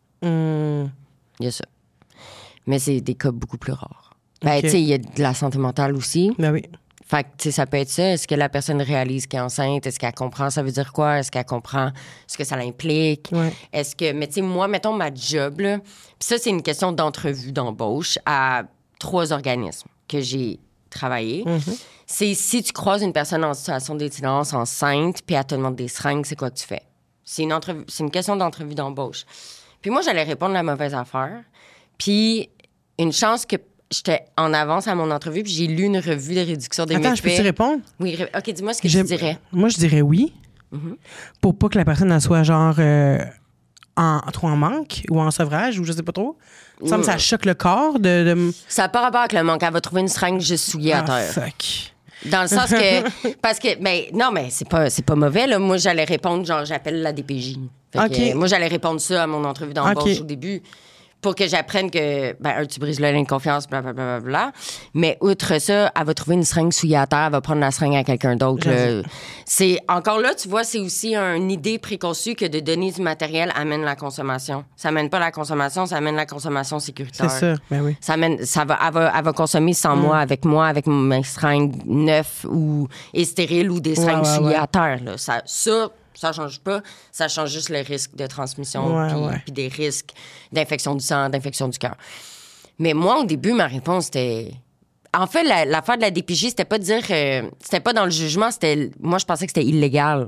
Mm. Il y a ça. Mais c'est des cas beaucoup plus rares. Ben, okay. tu sais, il y a de la santé mentale aussi. Ben oui. Fait que, tu sais, ça peut être ça. Est-ce que la personne réalise qu'elle est enceinte? Est-ce qu'elle comprend ça veut dire quoi? Est-ce qu'elle comprend ce que ça l'implique? Ouais. Est-ce que... Mais tu sais, moi, mettons ma job, là, puis ça, c'est une question d'entrevue, d'embauche à trois organismes que j'ai travaillé. Mm-hmm. C'est si tu croises une personne en situation d'itinérance enceinte, puis elle te demande des seringues, c'est quoi que tu fais? C'est une, entrevue, c'est une question d'entrevue d'embauche. Puis moi, j'allais répondre la mauvaise affaire. Puis une chance que j'étais en avance à mon entrevue, puis j'ai lu une revue de réduction des méfaits. Attends, je peux-tu répondre? Oui, OK, dis-moi ce que J'aime... tu dirais. Moi, je dirais oui. Mm-hmm. Pour pas que la personne elle soit genre euh, en, trop en manque ou en sevrage ou je sais pas trop. Il me semble que ça choque le corps de... de... Ça n'a pas rapport avec le manque. Elle va trouver une seringue juste souillée ah, à terre. Fuck. Dans le sens que... Parce que... Mais non, mais c'est pas, c'est pas mauvais, là. Moi, j'allais répondre, genre, j'appelle la D P J. Fait okay. que, moi, j'allais répondre ça à mon entrevue d'embauche okay. au début. Pour que j'apprenne que, ben, un, tu brises le lien de confiance, blablabla. Bla, bla, bla. Mais outre ça, elle va trouver une seringue souillée à terre, elle va prendre la seringue à quelqu'un d'autre. Là. C'est, encore là, tu vois, c'est aussi une idée préconçue que de donner du matériel amène la consommation. Ça amène pas la consommation, ça amène la consommation sécuritaire. C'est ça, ben oui. Ça amène, ça va, elle va, elle va consommer sans mm. moi, avec moi, avec mes seringues neuves ou, et stériles ou des seringues ouais, ouais, souillées ouais. à terre. Là. Ça, ça Ça change pas, ça change juste le risque de transmission ouais, puis, ouais. puis des risques d'infection du sang, d'infection du cœur. Mais moi, au début, ma réponse était... En fait, la, l'affaire de la D P J, c'était pas de dire... Euh, c'était pas dans le jugement, c'était... Moi, je pensais que c'était illégal.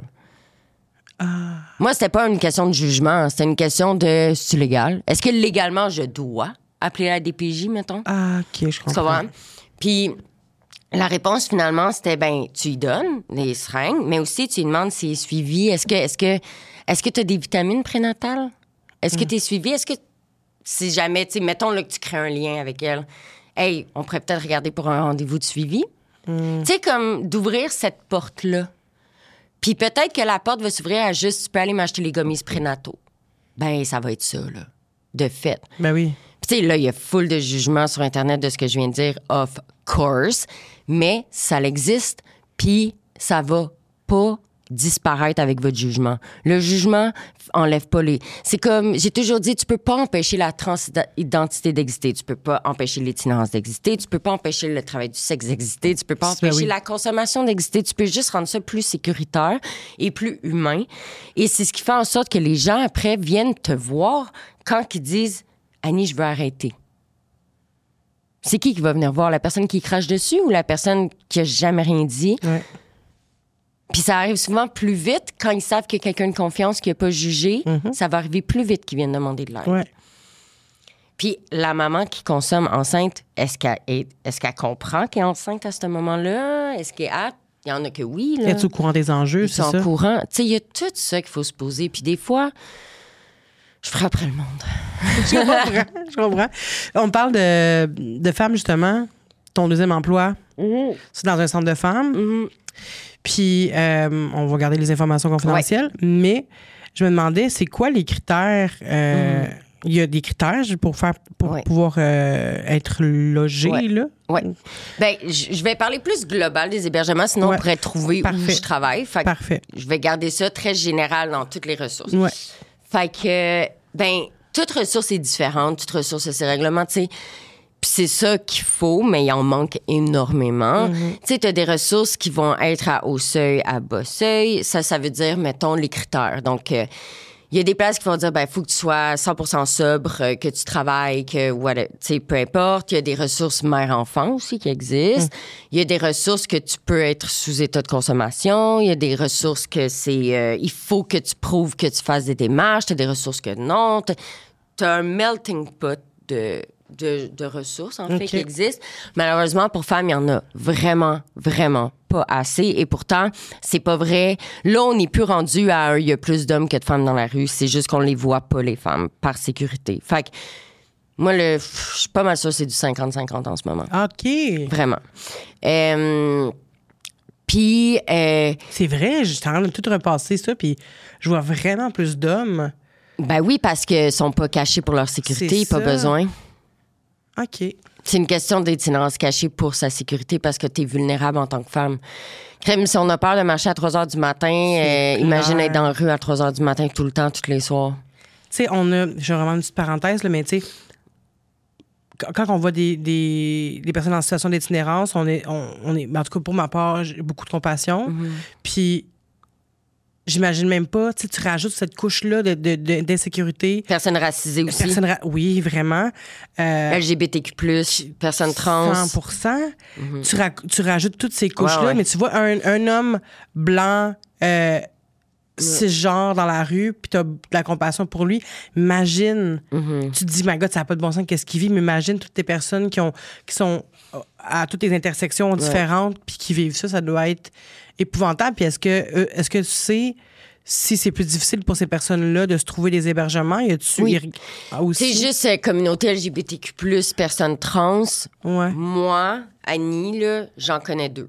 Ah. Moi, c'était pas une question de jugement, c'était une question de... C'est légal? Est-ce que légalement, je dois appeler la D P J, mettons? Ah, OK, je comprends. comprends? Puis... La réponse, finalement, c'était, ben, tu y donnes les seringues, mais aussi, tu lui demandes s'il est suivi. Est-ce que, est-ce que, est-ce que tu as des vitamines prénatales? Est-ce mm. que tu es suivi? Est-ce que, si jamais, tu sais, mettons là, que tu crées un lien avec elle, hey, on pourrait peut-être regarder pour un rendez-vous de suivi. Mm. Tu sais, comme d'ouvrir cette porte-là. Puis peut-être que la porte va s'ouvrir à juste, tu peux aller m'acheter les gommises prénataux. Ben, ça va être ça, là, de fait. Ben oui. Tu sais, là, il y a full de jugements sur Internet de ce que je viens de dire, of course, mais ça existe, puis ça va pas disparaître avec votre jugement. Le jugement enlève pas les... C'est comme, j'ai toujours dit, tu peux pas empêcher la transidentité d'exister, tu peux pas empêcher l'itinérance d'exister, tu peux pas empêcher le travail du sexe d'exister, tu peux pas empêcher oui. la consommation d'exister, tu peux juste rendre ça plus sécuritaire et plus humain. Et c'est ce qui fait en sorte que les gens, après, viennent te voir quand ils disent « Annie, je veux arrêter ». C'est qui qui va venir voir? La personne qui crache dessus ou la personne qui a jamais rien dit? Ouais. Puis ça arrive souvent plus vite quand ils savent qu'il y a quelqu'un de confiance qui n'a pas jugé. Mm-hmm. Ça va arriver plus vite qu'ils viennent demander de l'aide. Ouais. Puis la maman qui consomme enceinte, est-ce qu'elle, est, est-ce qu'elle comprend qu'elle est enceinte à ce moment-là? Est-ce qu'elle est apte? Il y en a que oui. Là. Es-tu au courant des enjeux, Ils c'est sont ça? au courant. Tu sais, il y a tout ça qu'il faut se poser. Puis des fois... Je frapperais le monde. je comprends, je comprends. On parle de, de femmes, justement. Ton deuxième emploi, mm-hmm. c'est dans un centre de femmes. Mm-hmm. Puis, euh, on va garder les informations confidentielles. Ouais. Mais je me demandais, c'est quoi les critères euh, mm. il y a des critères pour, faire, pour ouais. pouvoir euh, être logé, ouais. là? Oui. Bien, je vais parler plus global des hébergements, sinon ouais. on pourrait trouver Parfait. Où je travaille. Fait Parfait. Je vais garder ça très général dans toutes les ressources. Ouais. Fait que, ben, toute ressource est différente, toute ressource a ses règlements, tu sais. Puis c'est ça qu'il faut, mais il en manque énormément. Mm-hmm. Tu sais, tu as des ressources qui vont être à haut seuil, à bas seuil. Ça, ça veut dire, mettons, les critères. Donc, il euh, y a des places qui vont dire, ben, il faut que tu sois cent pour cent sobre, euh, que tu travailles, que, voilà, tu sais, peu importe. Il y a des ressources mère-enfant aussi qui existent. Il mm. y a des ressources que tu peux être sous état de consommation. Il y a des ressources que c'est, euh, il faut que tu prouves que tu fasses des démarches. Tu as des ressources que non. Tu as un melting pot de... De, de ressources, en okay. fait, qui existent. Malheureusement, pour femmes, il y en a vraiment, vraiment pas assez. Et pourtant, c'est pas vrai. Là, on n'est plus rendu à il y a plus d'hommes que de femmes dans la rue. C'est juste qu'on les voit pas, les femmes, par sécurité. Fait que, moi, le, je suis pas mal sûre que c'est du cinquante cinquante en ce moment. OK. Vraiment. Euh, puis... Euh, c'est vrai, je suis en train de tout repasser ça, puis je vois vraiment plus d'hommes. Ben oui, parce qu'ils sont pas cachés pour leur sécurité, pas besoin. OK. C'est une question d'itinérance cachée pour sa sécurité parce que tu es vulnérable en tant que femme. Crème, si on a peur de marcher à trois heures du matin, euh, imagine être dans la rue à trois heures du matin tout le temps, tous les soirs. Tu sais, on a... J'ai vraiment une petite parenthèse, là, mais tu sais, quand on voit des, des, des personnes en situation d'itinérance, on est... On, on est en tout cas, pour ma part, j'ai beaucoup de compassion. Mm-hmm. Puis... J'imagine même pas, tu sais, tu rajoutes cette couche-là de, de, de, d'insécurité. Personnes racisées aussi. Personnes ra- oui, vraiment. Euh, L G B T Q plus, personnes trans. cent pour cent. Mm-hmm. Tu, ra- tu rajoutes toutes ces couches-là, ouais, ouais. mais tu vois un, un homme blanc, euh, cisgenre dans la rue, puis t'as de la compassion pour lui. Imagine, mm-hmm. tu te dis, my God, ça n'a pas de bon sens, qu'est-ce qu'il vit, mais imagine toutes les personnes qui, ont, qui sont à toutes les intersections ouais. différentes, puis qui vivent ça, ça doit être épouvantable. Puis est-ce que, euh, est-ce que tu sais si c'est plus difficile pour ces personnes-là de se trouver des hébergements? Y a-tu oui. y... ah, aussi? C'est juste euh, communauté L G B T Q plus, personnes trans. Ouais. Moi, Annie, là, j'en connais deux.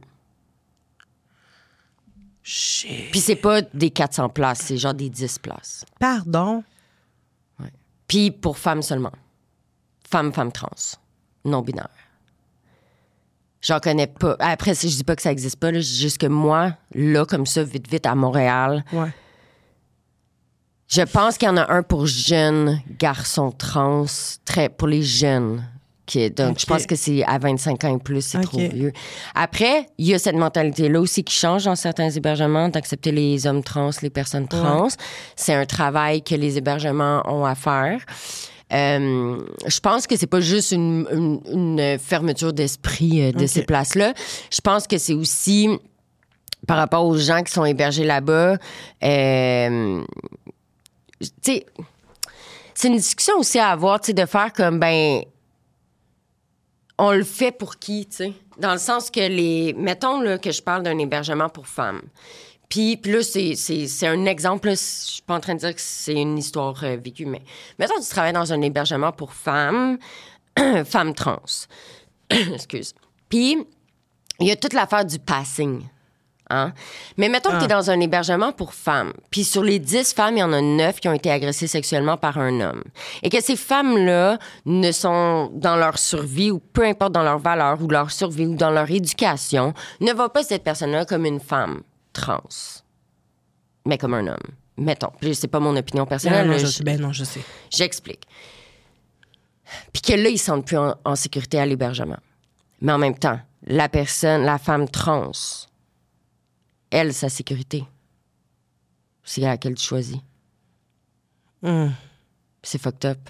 Shit. Puis c'est pas des quatre cents places, c'est genre des dix places. Pardon? Ouais. Puis pour femmes seulement. Femmes, femmes trans. Non-binaires. J'en connais pas. Après, je dis pas que ça existe pas, là. Je dis juste que moi, là, comme ça, vite, vite, à Montréal, ouais. je pense qu'il y en a un pour jeunes garçons trans, très, pour les jeunes. Qui, donc, okay. je pense que c'est à vingt-cinq ans et plus, c'est okay. trop vieux. Après, il y a cette mentalité-là aussi qui change dans certains hébergements, d'accepter les hommes trans, les personnes trans. Ouais. C'est un travail que les hébergements ont à faire. Euh, je pense que c'est pas juste une, une, une fermeture d'esprit euh, de okay. ces places-là. Je pense que c'est aussi par rapport aux gens qui sont hébergés là-bas. Euh, tu sais, c'est une discussion aussi à avoir, tu sais, de faire comme, ben, on le fait pour qui, tu sais? Dans le sens que les... Mettons là, que je parle d'un hébergement pour femmes. Puis, puis là, c'est, c'est, c'est un exemple. Je suis pas en train de dire que c'est une histoire euh, vécue, mais mettons que tu travailles dans un hébergement pour femmes, femmes trans. Excuse. Puis, il y a toute l'affaire du passing. Hein? Mais mettons ah. que tu es dans un hébergement pour femmes. Puis sur les dix femmes, il y en a neuf qui ont été agressées sexuellement par un homme. Et que ces femmes-là ne sont dans leur survie ou peu importe dans leur valeur ou leur survie ou dans leur éducation, ne voient pas cette personne-là comme une femme trans, mais comme un homme. Mettons. Puis c'est pas mon opinion personnelle. Non, non, là, je sais. Ben non, je sais. J'explique. Puis que là, ils ne se sentent plus en, en sécurité à l'hébergement. Mais en même temps, la personne, la femme trans, elle, sa sécurité, c'est laquelle tu choisis. Mm. C'est fucked up.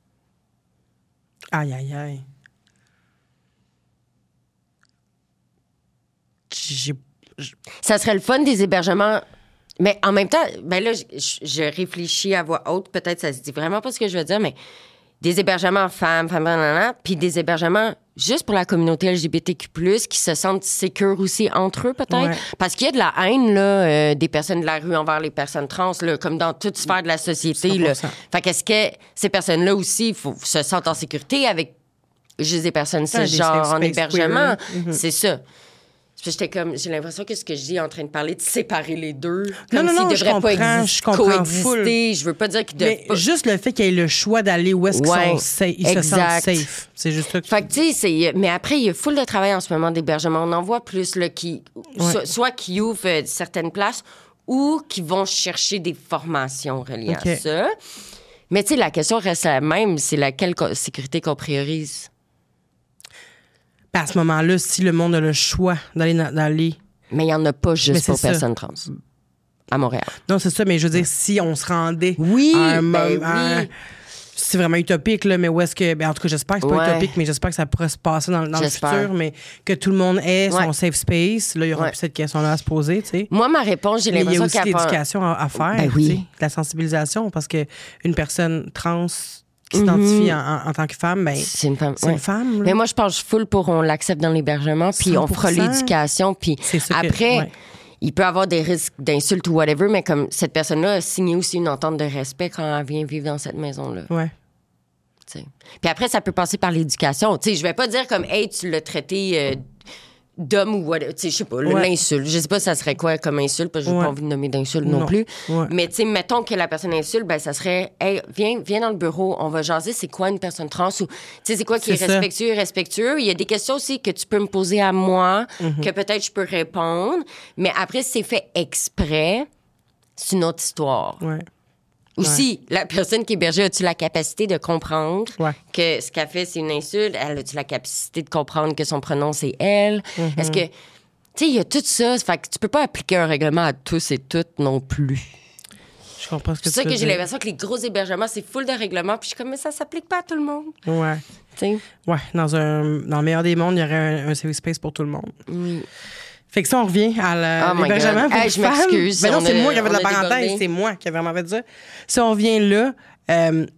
Aïe, aïe, aïe. J'ai... Ça serait le fun des hébergements... Mais en même temps, ben là, je, je réfléchis à voix haute. Peut-être ça se dit vraiment pas ce que je veux dire, mais des hébergements femmes, femmes, nanana, puis des hébergements juste pour la communauté L G B T Q plus, qui se sentent sécures aussi entre eux, peut-être. Ouais. Parce qu'il y a de la haine, là, euh, des personnes de la rue envers les personnes trans, là, comme dans toute sphère de la société. Là. Fait qu'est-ce que ces personnes-là aussi faut, se sentent en sécurité avec juste des personnes cisgenres en hébergement? Mm-hmm. C'est ça. J'étais comme, j'ai l'impression que ce que je dis est en train de parler de séparer les deux. Non, Comme non, s'ils non, devraient je pas comprends, exis- je comprends full. coexister. Je veux pas dire qu'ils doivent Mais pas. juste le fait qu'il y ait le choix d'aller où est-ce qu'ils Ouais, sont safe, ils se sentent exact. safe. C'est juste ça que Fait que, tu sais, c'est- mais après, il y a full de travail en ce moment d'hébergement. On en voit plus, là, qui, Ouais. so- soit qui ouvrent euh, certaines places ou qui vont chercher des formations reliées OK. à ça. Mais, tu sais, la question reste la même. C'est laquelle co- sécurité qu'on priorise? Ben, à ce moment-là, si le monde a le choix d'aller na- d'aller Mais il n'y en a pas Mais juste c'est pour ça. personnes trans à Montréal. Non, c'est ça, mais je veux dire, si on se rendait Oui, à un ben moment- à- oui. c'est vraiment utopique, là, mais où est-ce que... Ben, en tout cas, j'espère que c'est pas Ouais. utopique, mais j'espère que ça pourrait se passer dans, dans le J'espère. futur, mais que tout le monde ait son Ouais. safe space. Là, il y aura Ouais. plus cette question-là à se poser, tu sais. Moi, ma réponse, j'ai Mais il y a l'impression aussi qu'à part- l'éducation à, à faire, Ben oui. tu sais, de la sensibilisation, parce que une personne trans qui s'identifie en, en- en tant que femme, ben, C'est une femme. c'est ouais. une femme. là. Mais moi, je pense full pour on l'accepte dans l'hébergement, puis on fera cent pour cent. l'éducation, puis C'est ça que- après, ouais. il peut avoir des risques d'insultes ou whatever, mais comme cette personne-là a signé aussi une entente de respect quand elle vient vivre dans cette maison-là. Ouais. tu sais. Puis après, ça peut passer par l'éducation. Tu sais, je vais pas dire comme, hey, tu l'as traité euh, d'homme ou whatever. Tu sais, je sais pas, Ouais. l'insulte. Je sais pas ça serait quoi comme insulte, parce que j'ai Ouais. pas envie de nommer d'insulte non, Non. plus. Ouais. Mais tu sais, mettons que la personne insulte, ben ça serait, hey, viens, viens dans le bureau, on va jaser, c'est quoi une personne trans ou, tu sais, c'est quoi qui est, C'est ça. respectueux, respectueux. Il y a des questions aussi que tu peux me poser à moi, Mm-hmm. que peut-être je peux répondre. Mais après, si c'est fait exprès, c'est une autre histoire. Ouais. Aussi, la personne qui est hébergée, as-tu la capacité de comprendre Ouais. que ce qu'elle fait, c'est une insulte? Elle a-tu la capacité de comprendre que son prénom, c'est elle? Mm-hmm. Est-ce que... Tu sais, il y a tout ça. Fait que tu peux pas appliquer un règlement à tous et toutes non plus. Je comprends ce que C'est ça tu que veux j'ai dire. l'impression que les gros hébergements, c'est full de règlements. Puis je suis comme, mais ça s'applique pas à tout le monde. Ouais. Tu sais? Ouais, dans, un, dans le meilleur des mondes, il y aurait un, un safe space pour tout le monde. Fait que ça, on revient à la- Oh my l'hébergement God. pour Hey, je femmes. m'excuse, Ben non, on c'est a- moi qui avais de la on a parenthèse. débordé. C'est moi qui avais vraiment fait ça. Si on revient là, euh,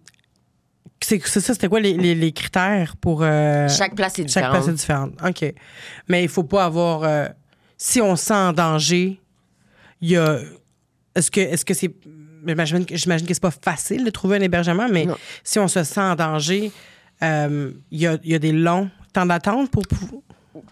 c'est c'est ça, c'était quoi les, les, les critères pour... euh, Chaque place est Chaque place différente. est différente. OK. Mais il faut pas avoir... euh, si on se sent en danger, il y a... Est-ce que est-ce que c'est... J'imagine, que- j'imagine que c'est pas facile de trouver un hébergement, mais Non. si on se sent en danger, euh, il y, a, il y a des longs temps d'attente pour... pour-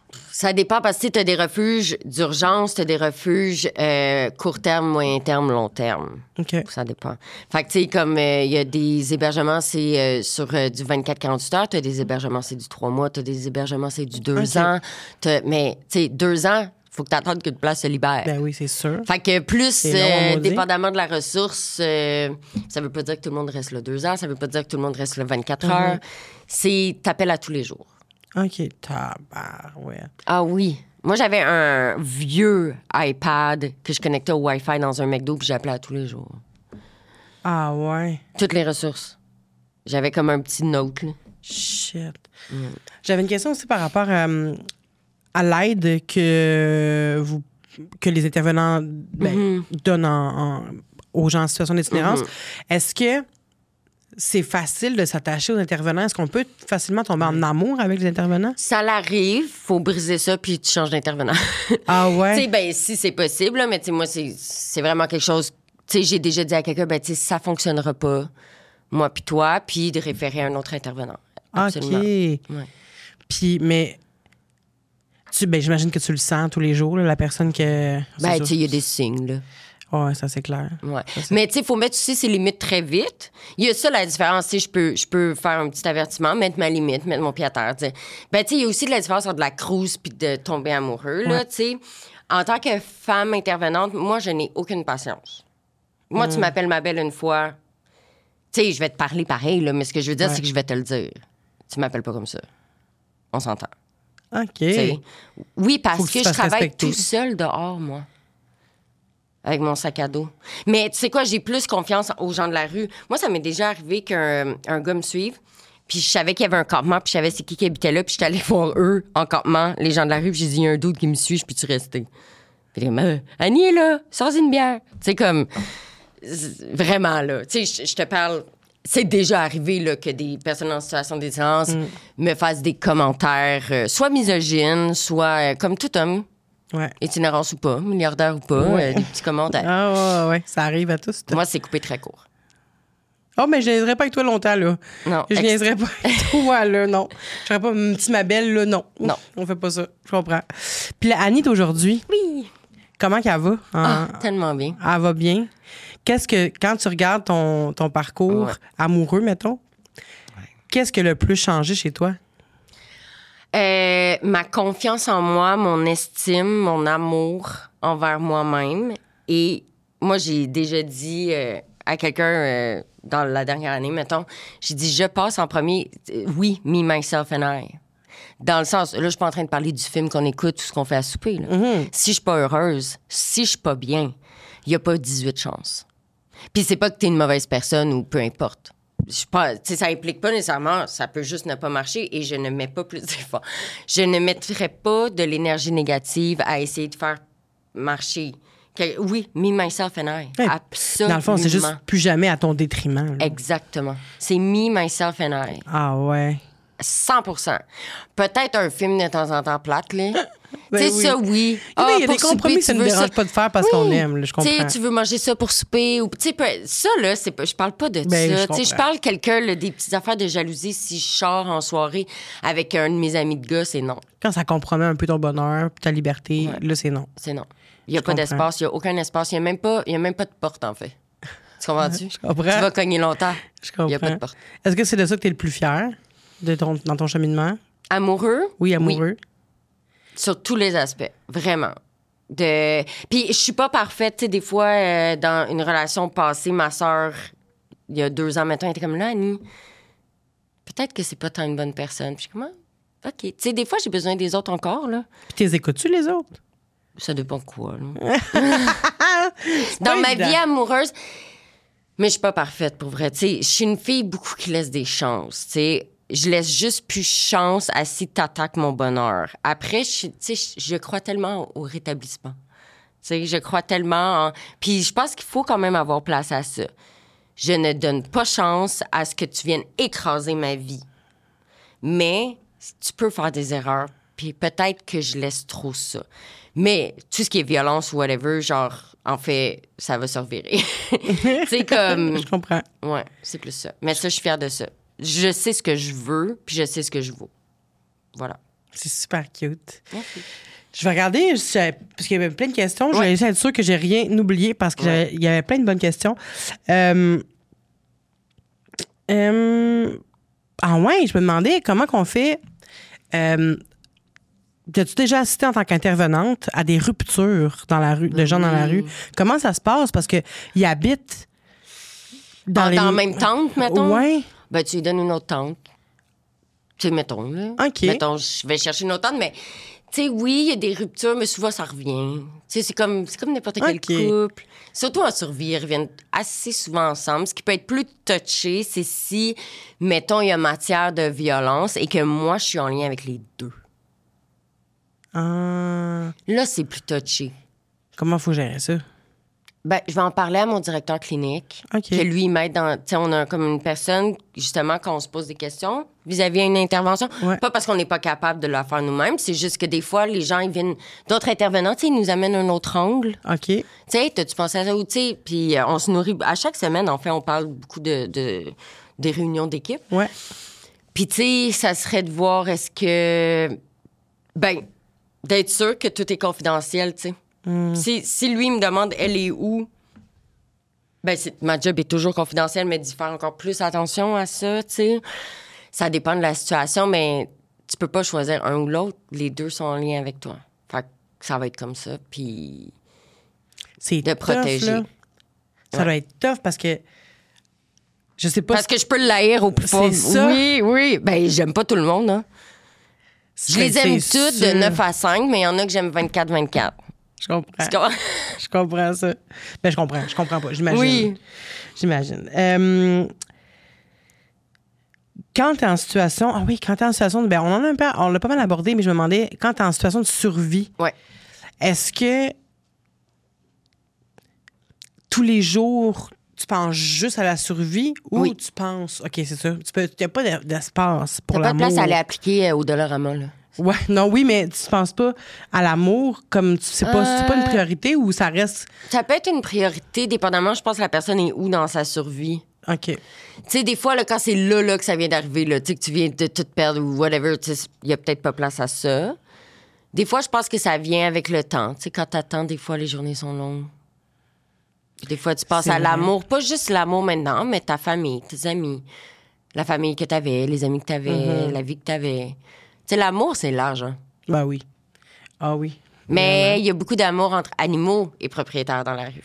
Ça dépend parce que tu as des refuges d'urgence, tu as des refuges euh, court terme, moyen terme, long terme. OK. Ça dépend. Fait que, tu sais, comme euh, il y a des hébergements, c'est euh, sur euh, du vingt-quatre à quarante-huit heures. Tu as des hébergements, c'est du trois mois. Tu as des hébergements, c'est du deux OK. ans. T'as- Mais, tu sais, deux ans, faut que tu attendes qu'une place se libère. Ben oui, c'est sûr. Fait que plus, C'est long, euh, maudit. dépendamment de la ressource, euh, ça veut pas dire que tout le monde reste là deux ans, ça veut pas dire que tout le monde reste là vingt-quatre Mm-hmm. heures. C'est t'appelles à tous les jours. OK. Tabarouette. Ah oui. Moi, j'avais un vieux iPad que je connectais au Wi-Fi dans un McDo puis j'appelais à tous les jours. Ah ouais. Toutes les ressources. J'avais comme un petit note, là. Shit. J'avais une question aussi par rapport euh, à l'aide que vous que les intervenants ben, donnent en- en- aux gens en situation d'itinérance. Est-ce que c'est facile de s'attacher aux intervenants? Est-ce qu'on peut facilement tomber en amour avec les intervenants? Ça l'arrive, faut briser ça puis tu changes d'intervenant. Ah Tu sais, ouais? ben si c'est possible, là, mais tu sais, moi, c'est, c'est vraiment quelque chose... Tu sais, j'ai déjà dit à quelqu'un, ben tu sais, ça fonctionnera pas, moi puis toi, puis de référer à un autre intervenant. Absolument. OK. Ouais. Puis, mais... Tu, ben, j'imagine que tu le sens tous les jours, là, la personne que... c'est Ben, sûr. tu sais, il y a des signes, là. Ouais, ça, c'est clair. Ouais. Mais tu sais, il faut mettre aussi ses limites très vite. Il y a ça la différence. Tu sais, je peux, je peux faire un petit avertissement, mettre ma limite, mettre mon pied à terre. Dire. Ben, tu sais, il y a aussi de la différence entre de la cruise puis de tomber amoureux, là, Ouais. tu sais. En tant que femme intervenante, moi, je n'ai aucune patience. Moi, tu m'appelles ma belle une fois. Tu sais, je vais te parler pareil, là, mais ce que je veux dire, Ouais. c'est que je vais te le dire. Tu m'appelles pas comme ça. On s'entend. OK. Tu sais. Oui, parce Faut que que, tu je fasses travaille respecter. tout seul dehors, moi. Avec mon sac à dos. Mais tu sais quoi, j'ai plus confiance aux gens de la rue. Moi, ça m'est déjà arrivé qu'un un gars me suive, puis je savais qu'il y avait un campement, puis je savais c'est qui qui habitait là, puis j'étais allée voir eux en campement, les gens de la rue, puis j'ai dit, il y a un doute qui me suit, je peux-tu rester? Puis il dit, euh, Annie est là, sors une bière. Tu sais, comme, c'est- vraiment, là. Tu sais, je- je te parle. C'est déjà arrivé là, que des personnes en situation d'itinérance me fassent des commentaires, euh, soit misogynes, soit euh, comme tout homme, Ouais. itinérance ou pas, milliardaire ou pas, Ouais. euh, des petits commentaires. Ah ouais, ouais, ça arrive à tous. Moi, c'est coupé très court. Oh, mais je niaiserais pas avec toi longtemps, là. Non. Je niaiserais pas avec toi, là, non. Je serais pas une petite Mabelle, là, non. Non. On fait pas ça. Je comprends. Puis la Annie d'aujourd'hui, Oui. comment qu'elle va? Ah, En- tellement bien. Elle va bien. Qu'est-ce que, quand tu regardes ton, ton parcours Ouais. amoureux, mettons, qu'est-ce qui a le plus changé chez toi? Euh, ma confiance en moi, mon estime, mon amour envers moi-même. Et moi, j'ai déjà dit euh, à quelqu'un euh, dans la dernière année, mettons, j'ai dit, je passe en premier, euh, oui, me, myself and I. Dans le sens, là, je suis pas en train de parler du film qu'on écoute, tout ce qu'on fait à souper. Là. Mm-hmm. Si je suis pas heureuse, si je suis pas bien, il y a pas dix-huit chances. Puis c'est pas que t'es une mauvaise personne ou peu importe. Je suis pas, tu sais, ça implique pas nécessairement, ça peut juste ne pas marcher et je ne mets pas plus d'efforts. Je ne mettrai pas de l'énergie négative à essayer de faire marcher. Que- oui, me, myself and I. Ouais. Absolument. Dans le fond, c'est juste plus jamais à ton détriment. là. Exactement. C'est me, myself and I. Ah ouais. cent pour cent. Peut-être un film de temps en temps plate, là. Ben tu sais, oui. ça, oui. Il y a, Ah, des- il y a pour des compromis souper, que ça tu ne veux dérange pas de faire parce Oui. qu'on aime, là, je Tu sais, comprends. tu veux manger ça pour souper ou tu sais peu- ça là, c'est pas je parle pas de Ben, je ça. Tu sais, je comprends. parle quelqu'un là, des petites affaires de jalousie si je sors en soirée avec un de mes amis de gars, c'est non. Quand ça compromet un peu ton bonheur, ta liberté, Ouais. là, c'est non. C'est non. Il y a Je pas comprends. d'espace, il y a aucun espace, il y a même pas il y a même pas de porte en fait. Tu comprends-tu? Je comprends. Tu vas cogner longtemps. Je comprends. Il y a pas de porte. Est-ce que c'est de ça que tu es le plus fier de ton, dans ton cheminement? Amoureux? Oui, amoureux. Sur tous les aspects, vraiment. De... Puis je suis pas parfaite. Tu sais, des fois, euh, dans une relation passée, ma sœur, il y a deux ans, maintenant, elle était comme là, Annie, peut-être que c'est pas tant une bonne personne. Puis je suis comme, ah, OK. Tu sais, des fois, j'ai besoin des autres encore, là. Puis t'es écoutes-tu les autres? Ça dépend de quoi, là. pas Dans ma évident. vie amoureuse, mais je suis pas parfaite, pour vrai. Tu sais, je suis une fille beaucoup qui laisse des chances, tu sais. Je laisse juste plus chance à si t'attaques mon bonheur. Après, je, tu sais, je, je crois tellement au rétablissement. Tu sais, je crois tellement en... Puis je pense qu'il faut quand même avoir place à ça. Je ne donne pas chance à ce que tu viennes écraser ma vie. Mais tu peux faire des erreurs, puis peut-être que je laisse trop ça. Mais tout ce qui est violence ou whatever, genre, en fait, ça va se revirer. C'est comme... Je comprends. Ouais, c'est plus ça. Mais ça, je suis fière de ça. Je sais ce que je veux, puis je sais ce que je vaux. Voilà. C'est super cute. Merci. Je vais regarder, je- parce qu'il y avait plein de questions. Je Ouais. vais essayer d'être sûre que j'ai rien oublié parce qu'il Ouais. y avait plein de bonnes questions. Euh, euh, ah ouais, je me demandais comment qu'on fait. Euh, As-tu déjà assisté en tant qu'intervenante à des ruptures dans la rue, de gens dans la rue? Comment ça se passe? Parce qu'ils habitent dans Dans, les... dans la même tente, mettons? Ouais. Ben, tu lui donnes une autre tente. Tu sais, mettons, là. OK. Mettons, je vais chercher une autre tente, mais... Tu sais, oui, il y a des ruptures, mais souvent, ça revient. Tu sais, c'est comme, c'est comme n'importe quel OK. couple. Surtout en survie, ils reviennent assez souvent ensemble. Ce qui peut être plus touché, c'est si, mettons, il y a matière de violence et que moi, je suis en lien avec les deux. Ah, Là, c'est plus touché. comment faut gérer ça? Ben, je vais en parler à mon directeur clinique. OK. Que lui, il m'aide dans. Tu sais, on a comme une personne, justement, quand on se pose des questions vis-à-vis d'une intervention. Ouais. Pas parce qu'on n'est pas capable de la faire nous-mêmes, c'est juste que des fois, les gens, ils viennent. D'autres intervenants, tu sais, ils nous amènent un autre angle. OK. Tu sais, t'as-tu pensé à ça ou, tu sais, puis euh, on se nourrit. À chaque semaine, en fait, on parle beaucoup de, de des réunions d'équipe. Ouais. Puis, tu sais, ça serait de voir est-ce que. Ben, d'être sûr que tout est confidentiel, tu sais. Si, si lui me demande elle est où, ben c'est, ma job est toujours confidentielle, mais d'y faire encore plus attention à ça, tu sais. Ça dépend de la situation, mais tu peux pas choisir un ou l'autre. Les deux sont en lien avec toi. Fait que ça va être comme ça, puis C'est de tough, protéger. là. Ça Ouais. doit être tough parce que je sais pas. Parce que je peux l'haïr au plus C'est fort. ça. Oui, oui. Ben, j'aime pas tout le monde, hein. Je les aime C'est toutes sûr. de neuf à cinq, mais il y en a que j'aime vingt-quatre vingt-quatre. Je comprends. Tu comprends? Je comprends ça. Ben, je comprends. Je comprends pas. J'imagine. Oui. J'imagine. Euh, quand t'es en situation... Ah oui, quand t'es en situation... De, ben, on en a un peu... On l'a pas mal abordé, mais je me demandais, quand t'es en situation de survie, Ouais. est-ce que tous les jours, tu penses juste à la survie ou Oui. tu penses... OK, c'est ça. Il n'y a pas de- d'espace pour T'as pas de l'amour. place à aller appliquer euh, au Dollarama, là. Ouais, non, oui, mais tu penses pas à l'amour comme tu sais pas, Euh. c'est pas une priorité ou ça reste. Ça peut être une priorité, dépendamment, je pense, la personne est où dans sa survie. OK. Tu sais, des fois, là, quand c'est là, là que ça vient d'arriver, là, tu sais, que tu viens de tout perdre ou whatever, tu sais, il n'y a peut-être pas place à ça. Des fois, je pense que ça vient avec le temps. Tu sais, quand t'attends, des fois, les journées sont longues. Puis des fois, tu passes C'est à vrai. l'amour. Pas juste l'amour maintenant, mais ta famille, tes amis. La famille que t'avais, les amis que t'avais, Mm-hmm. la vie que t'avais. Tu sais, l'amour, c'est large, hein. Ben oui. Ah oui. Mais il y a beaucoup d'amour entre animaux et propriétaires dans la rue.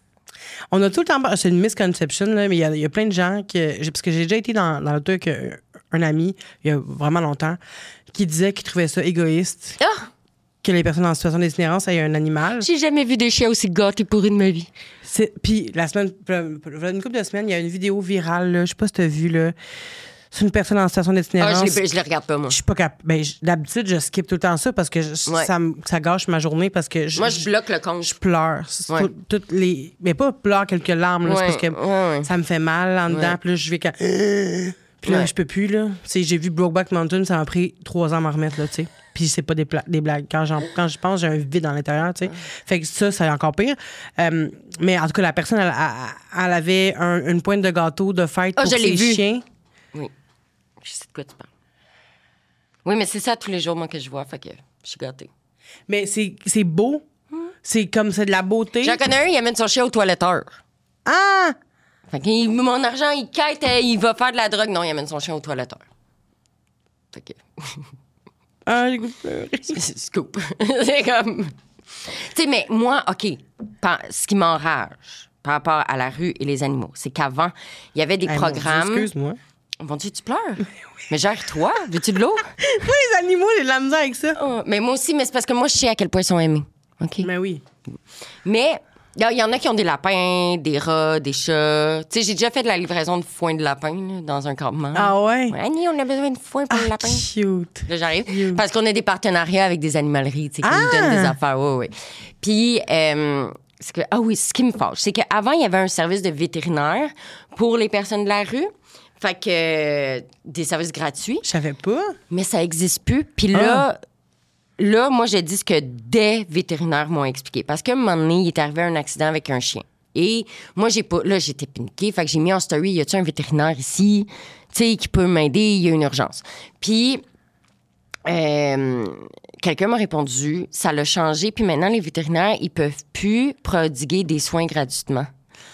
On a tout le temps... C'est une misconception, là, mais il y, a- il y a plein de gens que... j'ai- Parce que j'ai déjà été dans, dans l'auto avec un, un ami, il y a vraiment longtemps, qui disait qu'il trouvait ça égoïste Ah! que les personnes en situation d'itinérance aient un animal. J'ai jamais vu des chiens aussi gâtés pourris de ma vie. C'est- Puis la semaine... voilà une couple de semaines, il y a une vidéo virale, là, je sais pas si t'as vu, là. C'est une personne en situation Ah, d'itinérance. je les, je les regarde pas, moi. Je suis pas capable. Ben, je- d'habitude, je skip tout le temps ça parce que je- Ouais. ça, me- ça gâche ma journée parce que je, Moi, je bloque le compte. je pleure. C'est Ouais. tout- toutes les, mais pas pleure quelques larmes, là, c'est Ouais, parce que ouais, ouais. ça me fait mal en dedans. Ouais. Puis là, je vais quand... Puis là, Ouais. je peux plus, là. Tu sais, j'ai vu Brokeback Mountain, ça m'a pris trois ans à m'en remettre, là, tu sais. Puis c'est pas des, pla- des blagues. Quand, j'en- quand je pense, j'ai un vide dans l'intérieur, tu sais. Fait que ça, c'est encore pire. Euh, mais en tout cas, la personne, elle, elle- elle avait un- une pointe de gâteau de fête Ah, pour je l'ai ses vu. chiens. Oui. Je sais de quoi tu parles. Oui, mais c'est ça tous les jours, moi, que je vois. Fait que je suis gâtée. Mais c'est c'est beau. C'est comme, c'est de la beauté. J'en connais un, il amène son chien au toiletteur. Ah! Fait que il- mon argent, il quête, euh, il va faire de la drogue. Non, il amène son chien au toiletteur. Fait que... Ah, j'ai goût de pleurer. c'est scoop. C'est comme... Tu sais, mais moi, OK, par- ce qui m'enrage par rapport à la rue et les animaux, c'est qu'avant, il y avait des Hey, mon Dieu, programmes... excuse-moi. Mon Dieu, tu pleures? Mais gère-toi. Veux-tu de l'eau? Moi, les animaux, j'ai de la misère avec ça. Oh, mais moi aussi, mais c'est parce que moi, je sais à quel point ils sont aimés. OK? Mais oui. Mais il y, y en a qui ont des lapins, des rats, des chats. Tu sais, j'ai déjà fait de la livraison de foin de lapin là, dans un campement. Ah ouais? Ouais, Annie, on a besoin de foin pour le Ah, lapin. cute. Là, j'arrive. Cute. Parce qu'on a des partenariats avec des animaleries, tu sais, qui Ah! nous donnent des affaires. Ouais, ouais. Puis, euh, c'est que, ah oui, ce qui me fâche, c'est qu'avant, il y avait un service de vétérinaire pour les personnes de la rue. Fait que euh, des services gratuits, Je savais pas. mais ça n'existe plus. Puis là, là, moi, je dis ce que des vétérinaires m'ont expliqué. Parce qu'à un moment donné, il est arrivé un accident avec un chien. Et moi, j'ai pas. Là, j'étais paniquée. Fait que j'ai mis en story, y a-tu un vétérinaire ici, tu sais, qui peut m'aider? Il y a une urgence. Puis, euh, quelqu'un m'a répondu, ça l'a changé. Puis maintenant, les vétérinaires, ils peuvent plus prodiguer des soins gratuitement.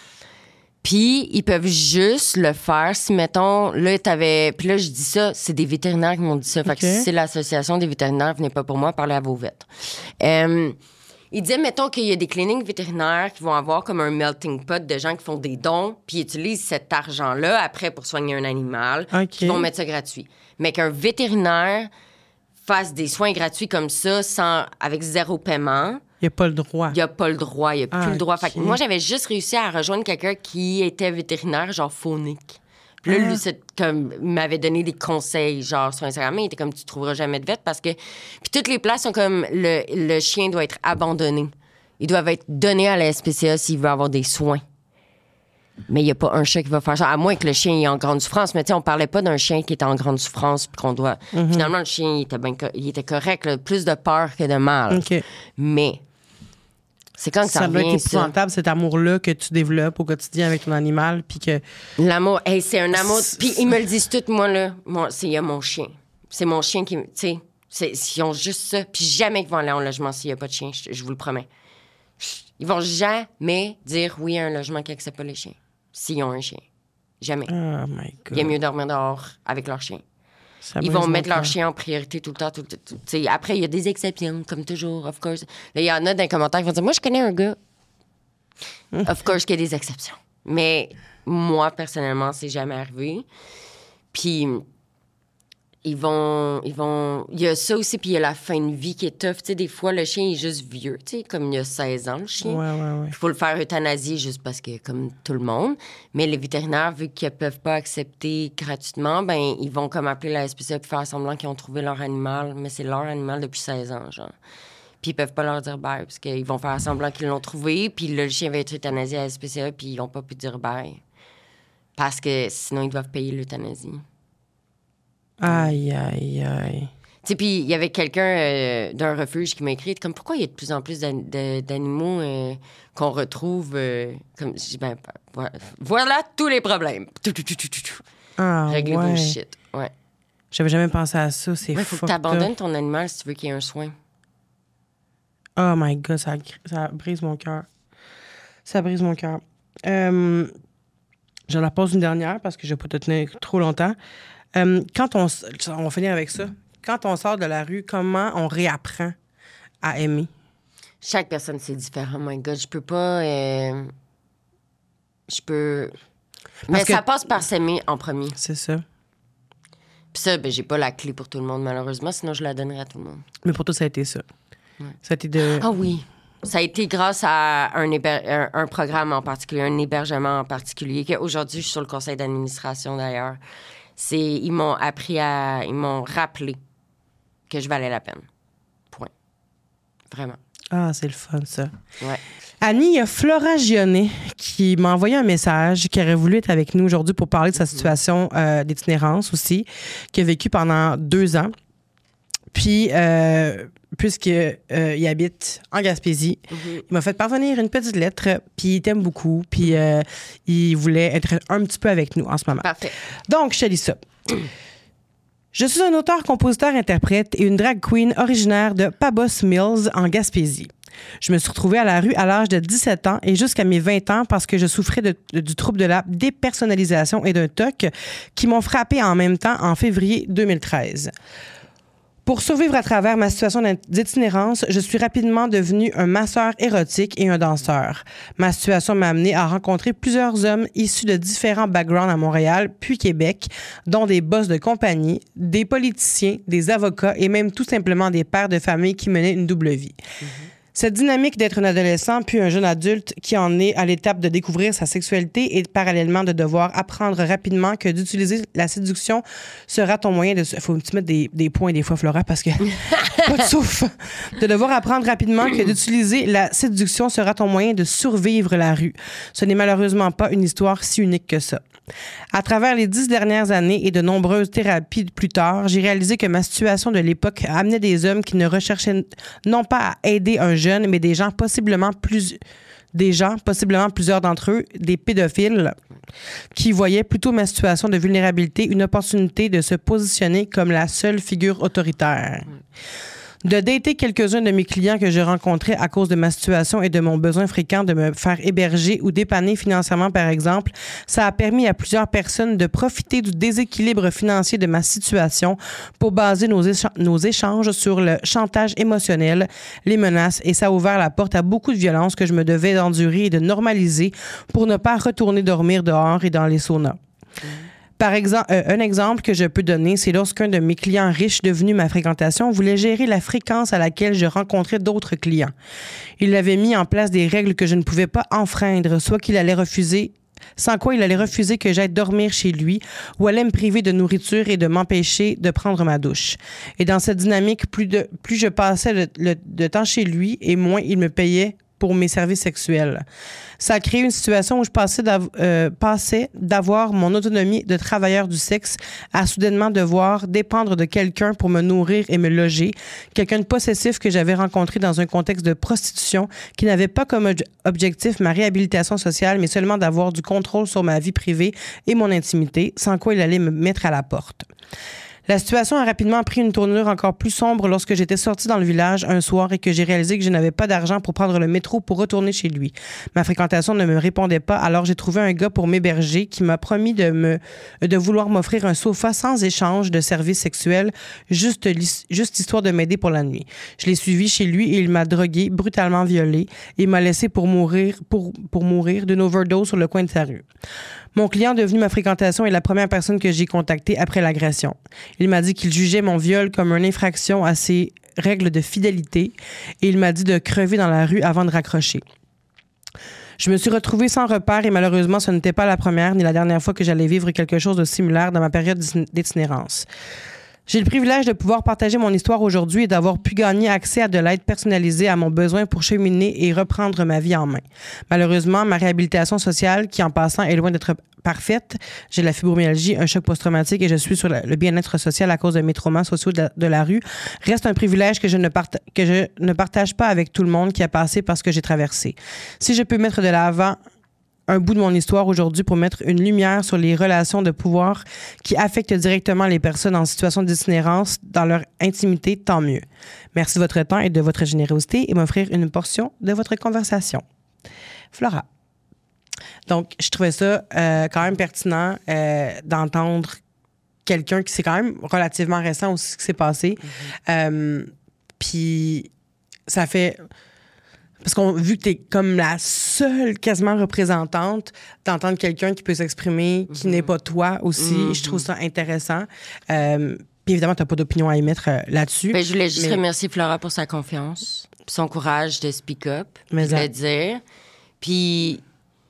Puis, ils peuvent juste le faire si, mettons, là, t'avais... Puis là, je dis ça, c'est des vétérinaires qui m'ont dit ça. Fait que OK. si c'est l'association des vétérinaires, venez pas pour moi, parlez à vos vêtres. Euh, il disait, mettons, qu'il y a des cliniques vétérinaires qui vont avoir comme un melting pot de gens qui font des dons, puis utilisent cet argent-là après pour soigner un animal, OK. qui vont mettre ça gratuit. Mais qu'un vétérinaire fasse des soins gratuits comme ça, sans, avec zéro paiement... Il n'y a pas le droit. Il n'y a pas le droit, il n'y a plus Ah, le droit. Fait que ok. moi, j'avais juste réussi à rejoindre quelqu'un qui était vétérinaire, genre phonique. Puis là, Ah. lui, c'est comme, il m'avait donné des conseils, genre, sur Instagram. Il était comme, tu trouveras jamais de vête parce que. Puis toutes les places sont comme, le, le chien doit être abandonné. Ils doivent être donnés à la S P C A s'il veut avoir des soins. Mais il n'y a pas un chat qui va faire ça, à moins que le chien est en grande souffrance. Mais tu sais, on parlait pas d'un chien qui était en grande souffrance puis qu'on doit... Mm-hmm. Finalement, le chien, il était, ben, co- il était correct, là, plus de peur que de mal. OK. Mais c'est quand que ça, Ça doit revient, être ça. épouvantable, cet amour-là que tu développes au quotidien avec ton animal, puis que... L'amour, hey, c'est un amour. C'est- Puis ils me le disent tout, moi, là. Moi, c'est il y a mon chien. C'est mon chien qui... me- Tu sais, c'est- ils ont juste ça. Puis jamais qu'ils vont aller en logement s'il n'y a pas de chien, je, je vous le promets. Ils vont jamais dire oui à un logement qui n'accepte pas les chiens. S'ils ont un chien. Jamais. Oh my God. Il est mieux dormir dehors avec leur chien. Ça Ils brise vont mon mettre leur cœur. chien en priorité tout le temps. Tout, tout, tout. Tu sais, après, il y a des exceptions, comme toujours, of course. Là, il y en a dans les commentaires qui vont dire, moi, je connais un gars. Of course qu'il y a des exceptions. Mais moi, personnellement, c'est jamais arrivé. Puis, ils vont... ils vont... Il y a ça aussi, puis il y a la fin de vie qui est tough. Tu sais, des fois, le chien est juste vieux, tu sais, comme il a seize ans, le chien. Ouais, ouais, ouais. Il faut le faire euthanasier juste parce que, comme tout le monde. Mais les vétérinaires, vu qu'ils ne peuvent pas accepter gratuitement, ben ils vont comme appeler la S P C A pour faire semblant qu'ils ont trouvé leur animal, mais c'est leur animal depuis seize ans, genre. Puis ils peuvent pas leur dire bye parce qu'ils vont faire semblant qu'ils l'ont trouvé, puis le chien va être euthanasié à la S P C A, puis ils n'ont pas pu dire bye. Parce que sinon, ils doivent payer l'euthanasie. Aïe, aïe, aïe. Tu sais, puis il y avait quelqu'un euh, d'un refuge qui m'a écrit comme pourquoi il y a de plus en plus d'an- de- d'animaux euh, qu'on retrouve euh, comme je dis ben voilà, voilà tous les problèmes. Tout, tout, tout, tout, tout, tout. Ah, Régler ouais. vos shit. Ouais. J'avais jamais pensé à ça. C'est Il faut que fucked tu abandonnes up. ton animal si tu veux qu'il y ait un soin. Oh my God, ça, ça brise mon cœur. Ça brise mon cœur. Euh, je la pose une dernière parce que je ne vais pas te tenir trop longtemps. Euh, quand on... s- On va finir avec ça. Quand on sort de la rue, comment on réapprend à aimer? Chaque personne, c'est différent. Oh my God, je peux pas... euh, Je peux... Mais que- ça passe par s'aimer en premier. C'est ça. Puis ça, ben, j'ai pas la clé pour tout le monde, malheureusement, sinon je la donnerais à tout le monde. Mais pour toi, ça a été ça. Ça a été de... Ah oui. Ça a été grâce à un, héber- un, un programme en particulier, un hébergement en particulier, qu'aujourd'hui, je suis sur le conseil d'administration d'ailleurs. C'est, ils m'ont appris à... Ils m'ont rappelé que je valais la peine. Point. Vraiment. Ah, c'est le fun, ça. Ouais. Annie, il y a Flora Gionnet qui m'a envoyé un message, qui aurait voulu être avec nous aujourd'hui pour parler de sa situation euh, d'itinérance aussi, qui a vécu pendant deux ans. Puis, euh, puisqu'il euh, habite en Gaspésie, Mm-hmm. il m'a fait parvenir une petite lettre, puis il t'aime beaucoup, puis euh, il voulait être un petit peu avec nous en ce moment. Parfait. Donc, je te lis ça. Je suis un auteur, compositeur, interprète et une drag queen originaire de Pabos Mills en Gaspésie. Je me suis retrouvée à la rue à l'âge de dix-sept ans et jusqu'à mes vingt ans parce que je souffrais de, de- du trouble de la dépersonnalisation et d'un T O C qui m'ont frappé en même temps en février deux mille treize. Pour survivre à travers ma situation d'itinérance, je suis rapidement devenu un masseur érotique et un danseur. Ma situation m'a amené à rencontrer plusieurs hommes issus de différents backgrounds à Montréal, puis Québec, dont des boss de compagnie, des politiciens, des avocats et même tout simplement des pères de famille qui menaient une double vie. Cette dynamique d'être un adolescent puis un jeune adulte qui en est à l'étape de découvrir sa sexualité et parallèlement de devoir apprendre rapidement que d'utiliser la séduction sera ton moyen de... Il faut que tu mettes des, des points des fois, Flora, parce que... pas de souffle. De devoir apprendre rapidement que d'utiliser la séduction sera ton moyen de survivre la rue. Ce n'est malheureusement pas une histoire si unique que ça. À travers les dix dernières années et de nombreuses thérapies plus tard, j'ai réalisé que ma situation de l'époque amenait des hommes qui ne recherchaient non pas à aider un jeune, mais des gens possiblement plus... des gens, possiblement plusieurs d'entre eux, des pédophiles, qui voyaient plutôt ma situation de vulnérabilité une opportunité de se positionner comme la seule figure autoritaire. De dater quelques-uns de mes clients que je rencontrais à cause de ma situation et de mon besoin fréquent de me faire héberger ou dépanner financièrement, par exemple, ça a permis à plusieurs personnes de profiter du déséquilibre financier de ma situation pour baser nos, écha- nos échanges sur le chantage émotionnel, les menaces, et ça a ouvert la porte à beaucoup de violences que je me devais d'endurer et de normaliser pour ne pas retourner dormir dehors et dans les saunas. Par exemple, euh, un exemple que je peux donner, c'est lorsqu'un de mes clients riches devenu ma fréquentation voulait gérer la fréquence à laquelle je rencontrais d'autres clients. Il avait mis en place des règles que je ne pouvais pas enfreindre, soit qu'il allait refuser, sans quoi il allait refuser que j'aille dormir chez lui ou allait me priver de nourriture et de m'empêcher de prendre ma douche. Et dans cette dynamique, plus, de, plus je passais le, le, de temps chez lui et moins il me payait pour mes services sexuels. Ça a créé une situation où je passais, d'av- euh, passais d'avoir mon autonomie de travailleur du sexe à soudainement devoir dépendre de quelqu'un pour me nourrir et me loger, quelqu'un de possessif que j'avais rencontré dans un contexte de prostitution qui n'avait pas comme ob- objectif ma réhabilitation sociale, mais seulement d'avoir du contrôle sur ma vie privée et mon intimité, sans quoi il allait me mettre à la porte. La situation a rapidement pris une tournure encore plus sombre lorsque j'étais sortie dans le village un soir et que j'ai réalisé que je n'avais pas d'argent pour prendre le métro pour retourner chez lui. Ma fréquentation ne me répondait pas, alors j'ai trouvé un gars pour m'héberger qui m'a promis de me de vouloir m'offrir un sofa sans échange de services sexuels, juste, lis- juste histoire de m'aider pour la nuit. Je l'ai suivi chez lui et il m'a drogué, brutalement violé et m'a laissé pour mourir, pour, pour mourir d'une overdose sur le coin de sa rue. Mon client devenu ma fréquentation est la première personne que j'ai contactée après l'agression. Il m'a dit qu'il jugeait mon viol comme une infraction à ses règles de fidélité et il m'a dit de crever dans la rue avant de raccrocher. Je me suis retrouvée sans repère et malheureusement, ce n'était pas la première ni la dernière fois que j'allais vivre quelque chose de similaire dans ma période d'itinérance. J'ai le privilège de pouvoir partager mon histoire aujourd'hui et d'avoir pu gagner accès à de l'aide personnalisée à mon besoin pour cheminer et reprendre ma vie en main. Malheureusement, ma réhabilitation sociale, qui en passant est loin d'être parfaite. J'ai de la fibromyalgie, un choc post-traumatique et je suis sur le bien-être social à cause de mes traumas sociaux de la, de la rue. Reste un privilège que je, ne parta- que je ne partage pas avec tout le monde qui a passé par ce que j'ai traversé. Si je peux mettre de l'avant un bout de mon histoire aujourd'hui pour mettre une lumière sur les relations de pouvoir qui affectent directement les personnes en situation d'itinérance dans leur intimité, tant mieux. Merci de votre temps et de votre générosité et m'offrir une portion de votre conversation. Flora. Donc, je trouvais ça euh, quand même pertinent euh, d'entendre quelqu'un qui c'est quand même relativement récent aussi ce qui s'est passé. Mm-hmm. Euh, puis, ça fait... Parce qu'on vu que tu es comme la seule quasiment représentante d'entendre quelqu'un qui peut s'exprimer, qui mm-hmm. n'est pas toi aussi, mm-hmm. je trouve ça intéressant. Euh, puis évidemment, tu n'as pas d'opinion à émettre euh, là-dessus. Ben, je voulais juste mais... remercier Flora pour sa confiance, puis son courage de speak up, mais de le dire. Puis,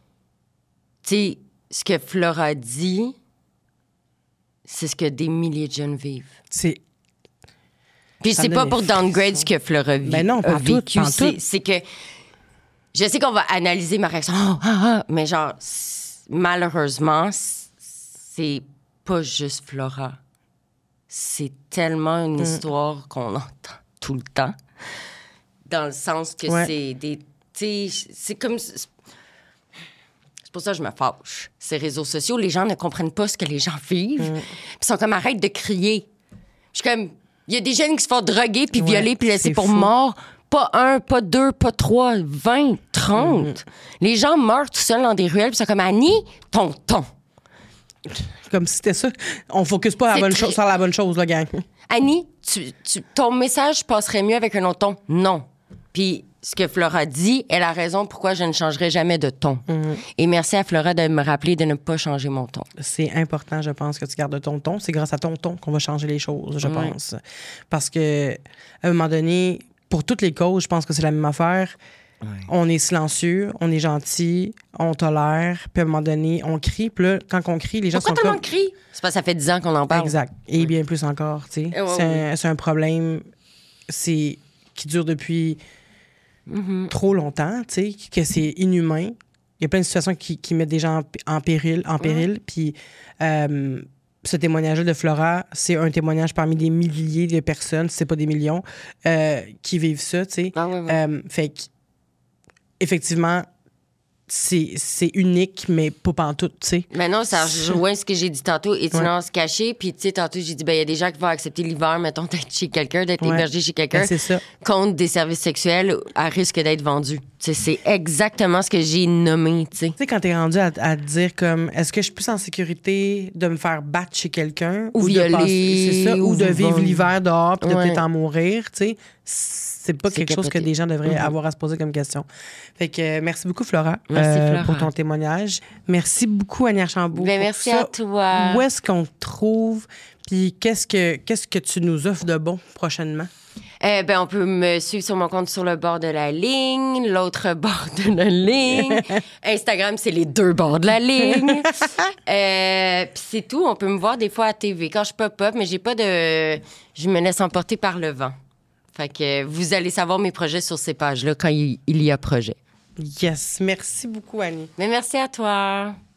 tu sais, ce que Flora dit, c'est ce que des milliers de jeunes vivent. C'est Puis c'est pas pour downgrade ce que Flora vit, ben non, a vécu. Tout, c'est, c'est que je sais qu'on va analyser ma réaction, oh, ah, ah, mais genre, malheureusement, c'est pas juste Flora. C'est tellement une mm. histoire qu'on entend tout le temps, dans le sens que ouais. c'est des... Tu sais, c'est comme... C'est pour ça que je me fâche. Ces réseaux sociaux, les gens ne comprennent pas ce que les gens vivent. Mm. Ils sont comme, arrête de crier. Je suis comme... Il y a des jeunes qui se font droguer, puis ouais, violer, puis laisser pour fou. Mort. Pas un, pas deux, pas trois, vingt, trente. Mm. Les gens meurent tout seuls dans des ruelles, puis ils sont comme, Annie, tonton. Comme si c'était ça. On focus pas la bonne très... cho- sur la bonne chose, là, gang. Annie, tu, tu, ton message passerait mieux avec un autre ton. Non. Puis ce que Flora dit est la raison pourquoi je ne changerai jamais de ton. Mm-hmm. Et merci à Flora de me rappeler de ne pas changer mon ton. C'est important, je pense, que tu gardes ton ton. C'est grâce à ton ton qu'on va changer les choses, je mm. pense. Parce que, à un moment donné, pour toutes les causes, je pense que c'est la même affaire. Ouais. On est silencieux, on est gentil, on tolère, puis à un moment donné, on crie. Puis là, quand on crie, les gens Pourquoi sont tout le comme... monde crie? C'est parce que ça fait dix ans qu'on en parle. Exact. Et ouais. bien plus encore, tu sais. Ouais, c'est, ouais. c'est un problème c'est, qui dure depuis... Mm-hmm. trop longtemps, tu sais, que c'est inhumain. Il y a plein de situations qui, qui mettent des gens en, en péril, en péril. Mm-hmm. Puis euh, ce témoignage-là de Flora, c'est un témoignage parmi des milliers de personnes, si c'est pas des millions, euh, qui vivent ça, tu sais. Ah, ouais, ouais. euh, fait que, effectivement, c'est, c'est unique, mais pas pantoute, tu sais. Mais non, ça rejoint ce que j'ai dit tantôt, itinérance ouais. cachée. Puis, tu sais, tantôt, j'ai dit, ben il y a des gens qui vont accepter l'hiver, mettons, d'être chez quelqu'un, d'être ouais. hébergé chez quelqu'un, ben, c'est ça. contre des services sexuels à risque d'être vendus. Tu sais, c'est exactement ce que j'ai nommé, tu sais. Tu sais, quand t'es rendu à, à te dire, comme, est-ce que je suis plus en sécurité de me faire battre chez quelqu'un? Ou, ou violer. De passer, c'est ça, ou, ou de vivre vendre. L'hiver dehors, puis de ouais. peut-être en mourir, tu sais. C'est pas c'est quelque capoté. Chose que des gens devraient mm-hmm. avoir à se poser comme question. Fait que euh, merci beaucoup, Flora, merci, euh, Flora, pour ton témoignage. Merci beaucoup, Annie Archambault. Ben, merci ça. À toi. Où est-ce qu'on te trouve? Puis qu'est-ce que, qu'est-ce que tu nous offres de bon prochainement? Eh ben, on peut me suivre sur mon compte sur le bord de la ligne, l'autre bord de la ligne. Instagram, c'est les deux bords de la ligne. euh, Puis c'est tout. On peut me voir des fois à T V quand je pop-up, mais j'ai pas de... Je me laisse emporter par le vent. Fait que vous allez savoir mes projets sur ces pages-là quand il y a projet. Yes. Merci beaucoup, Annie. Mais merci à toi.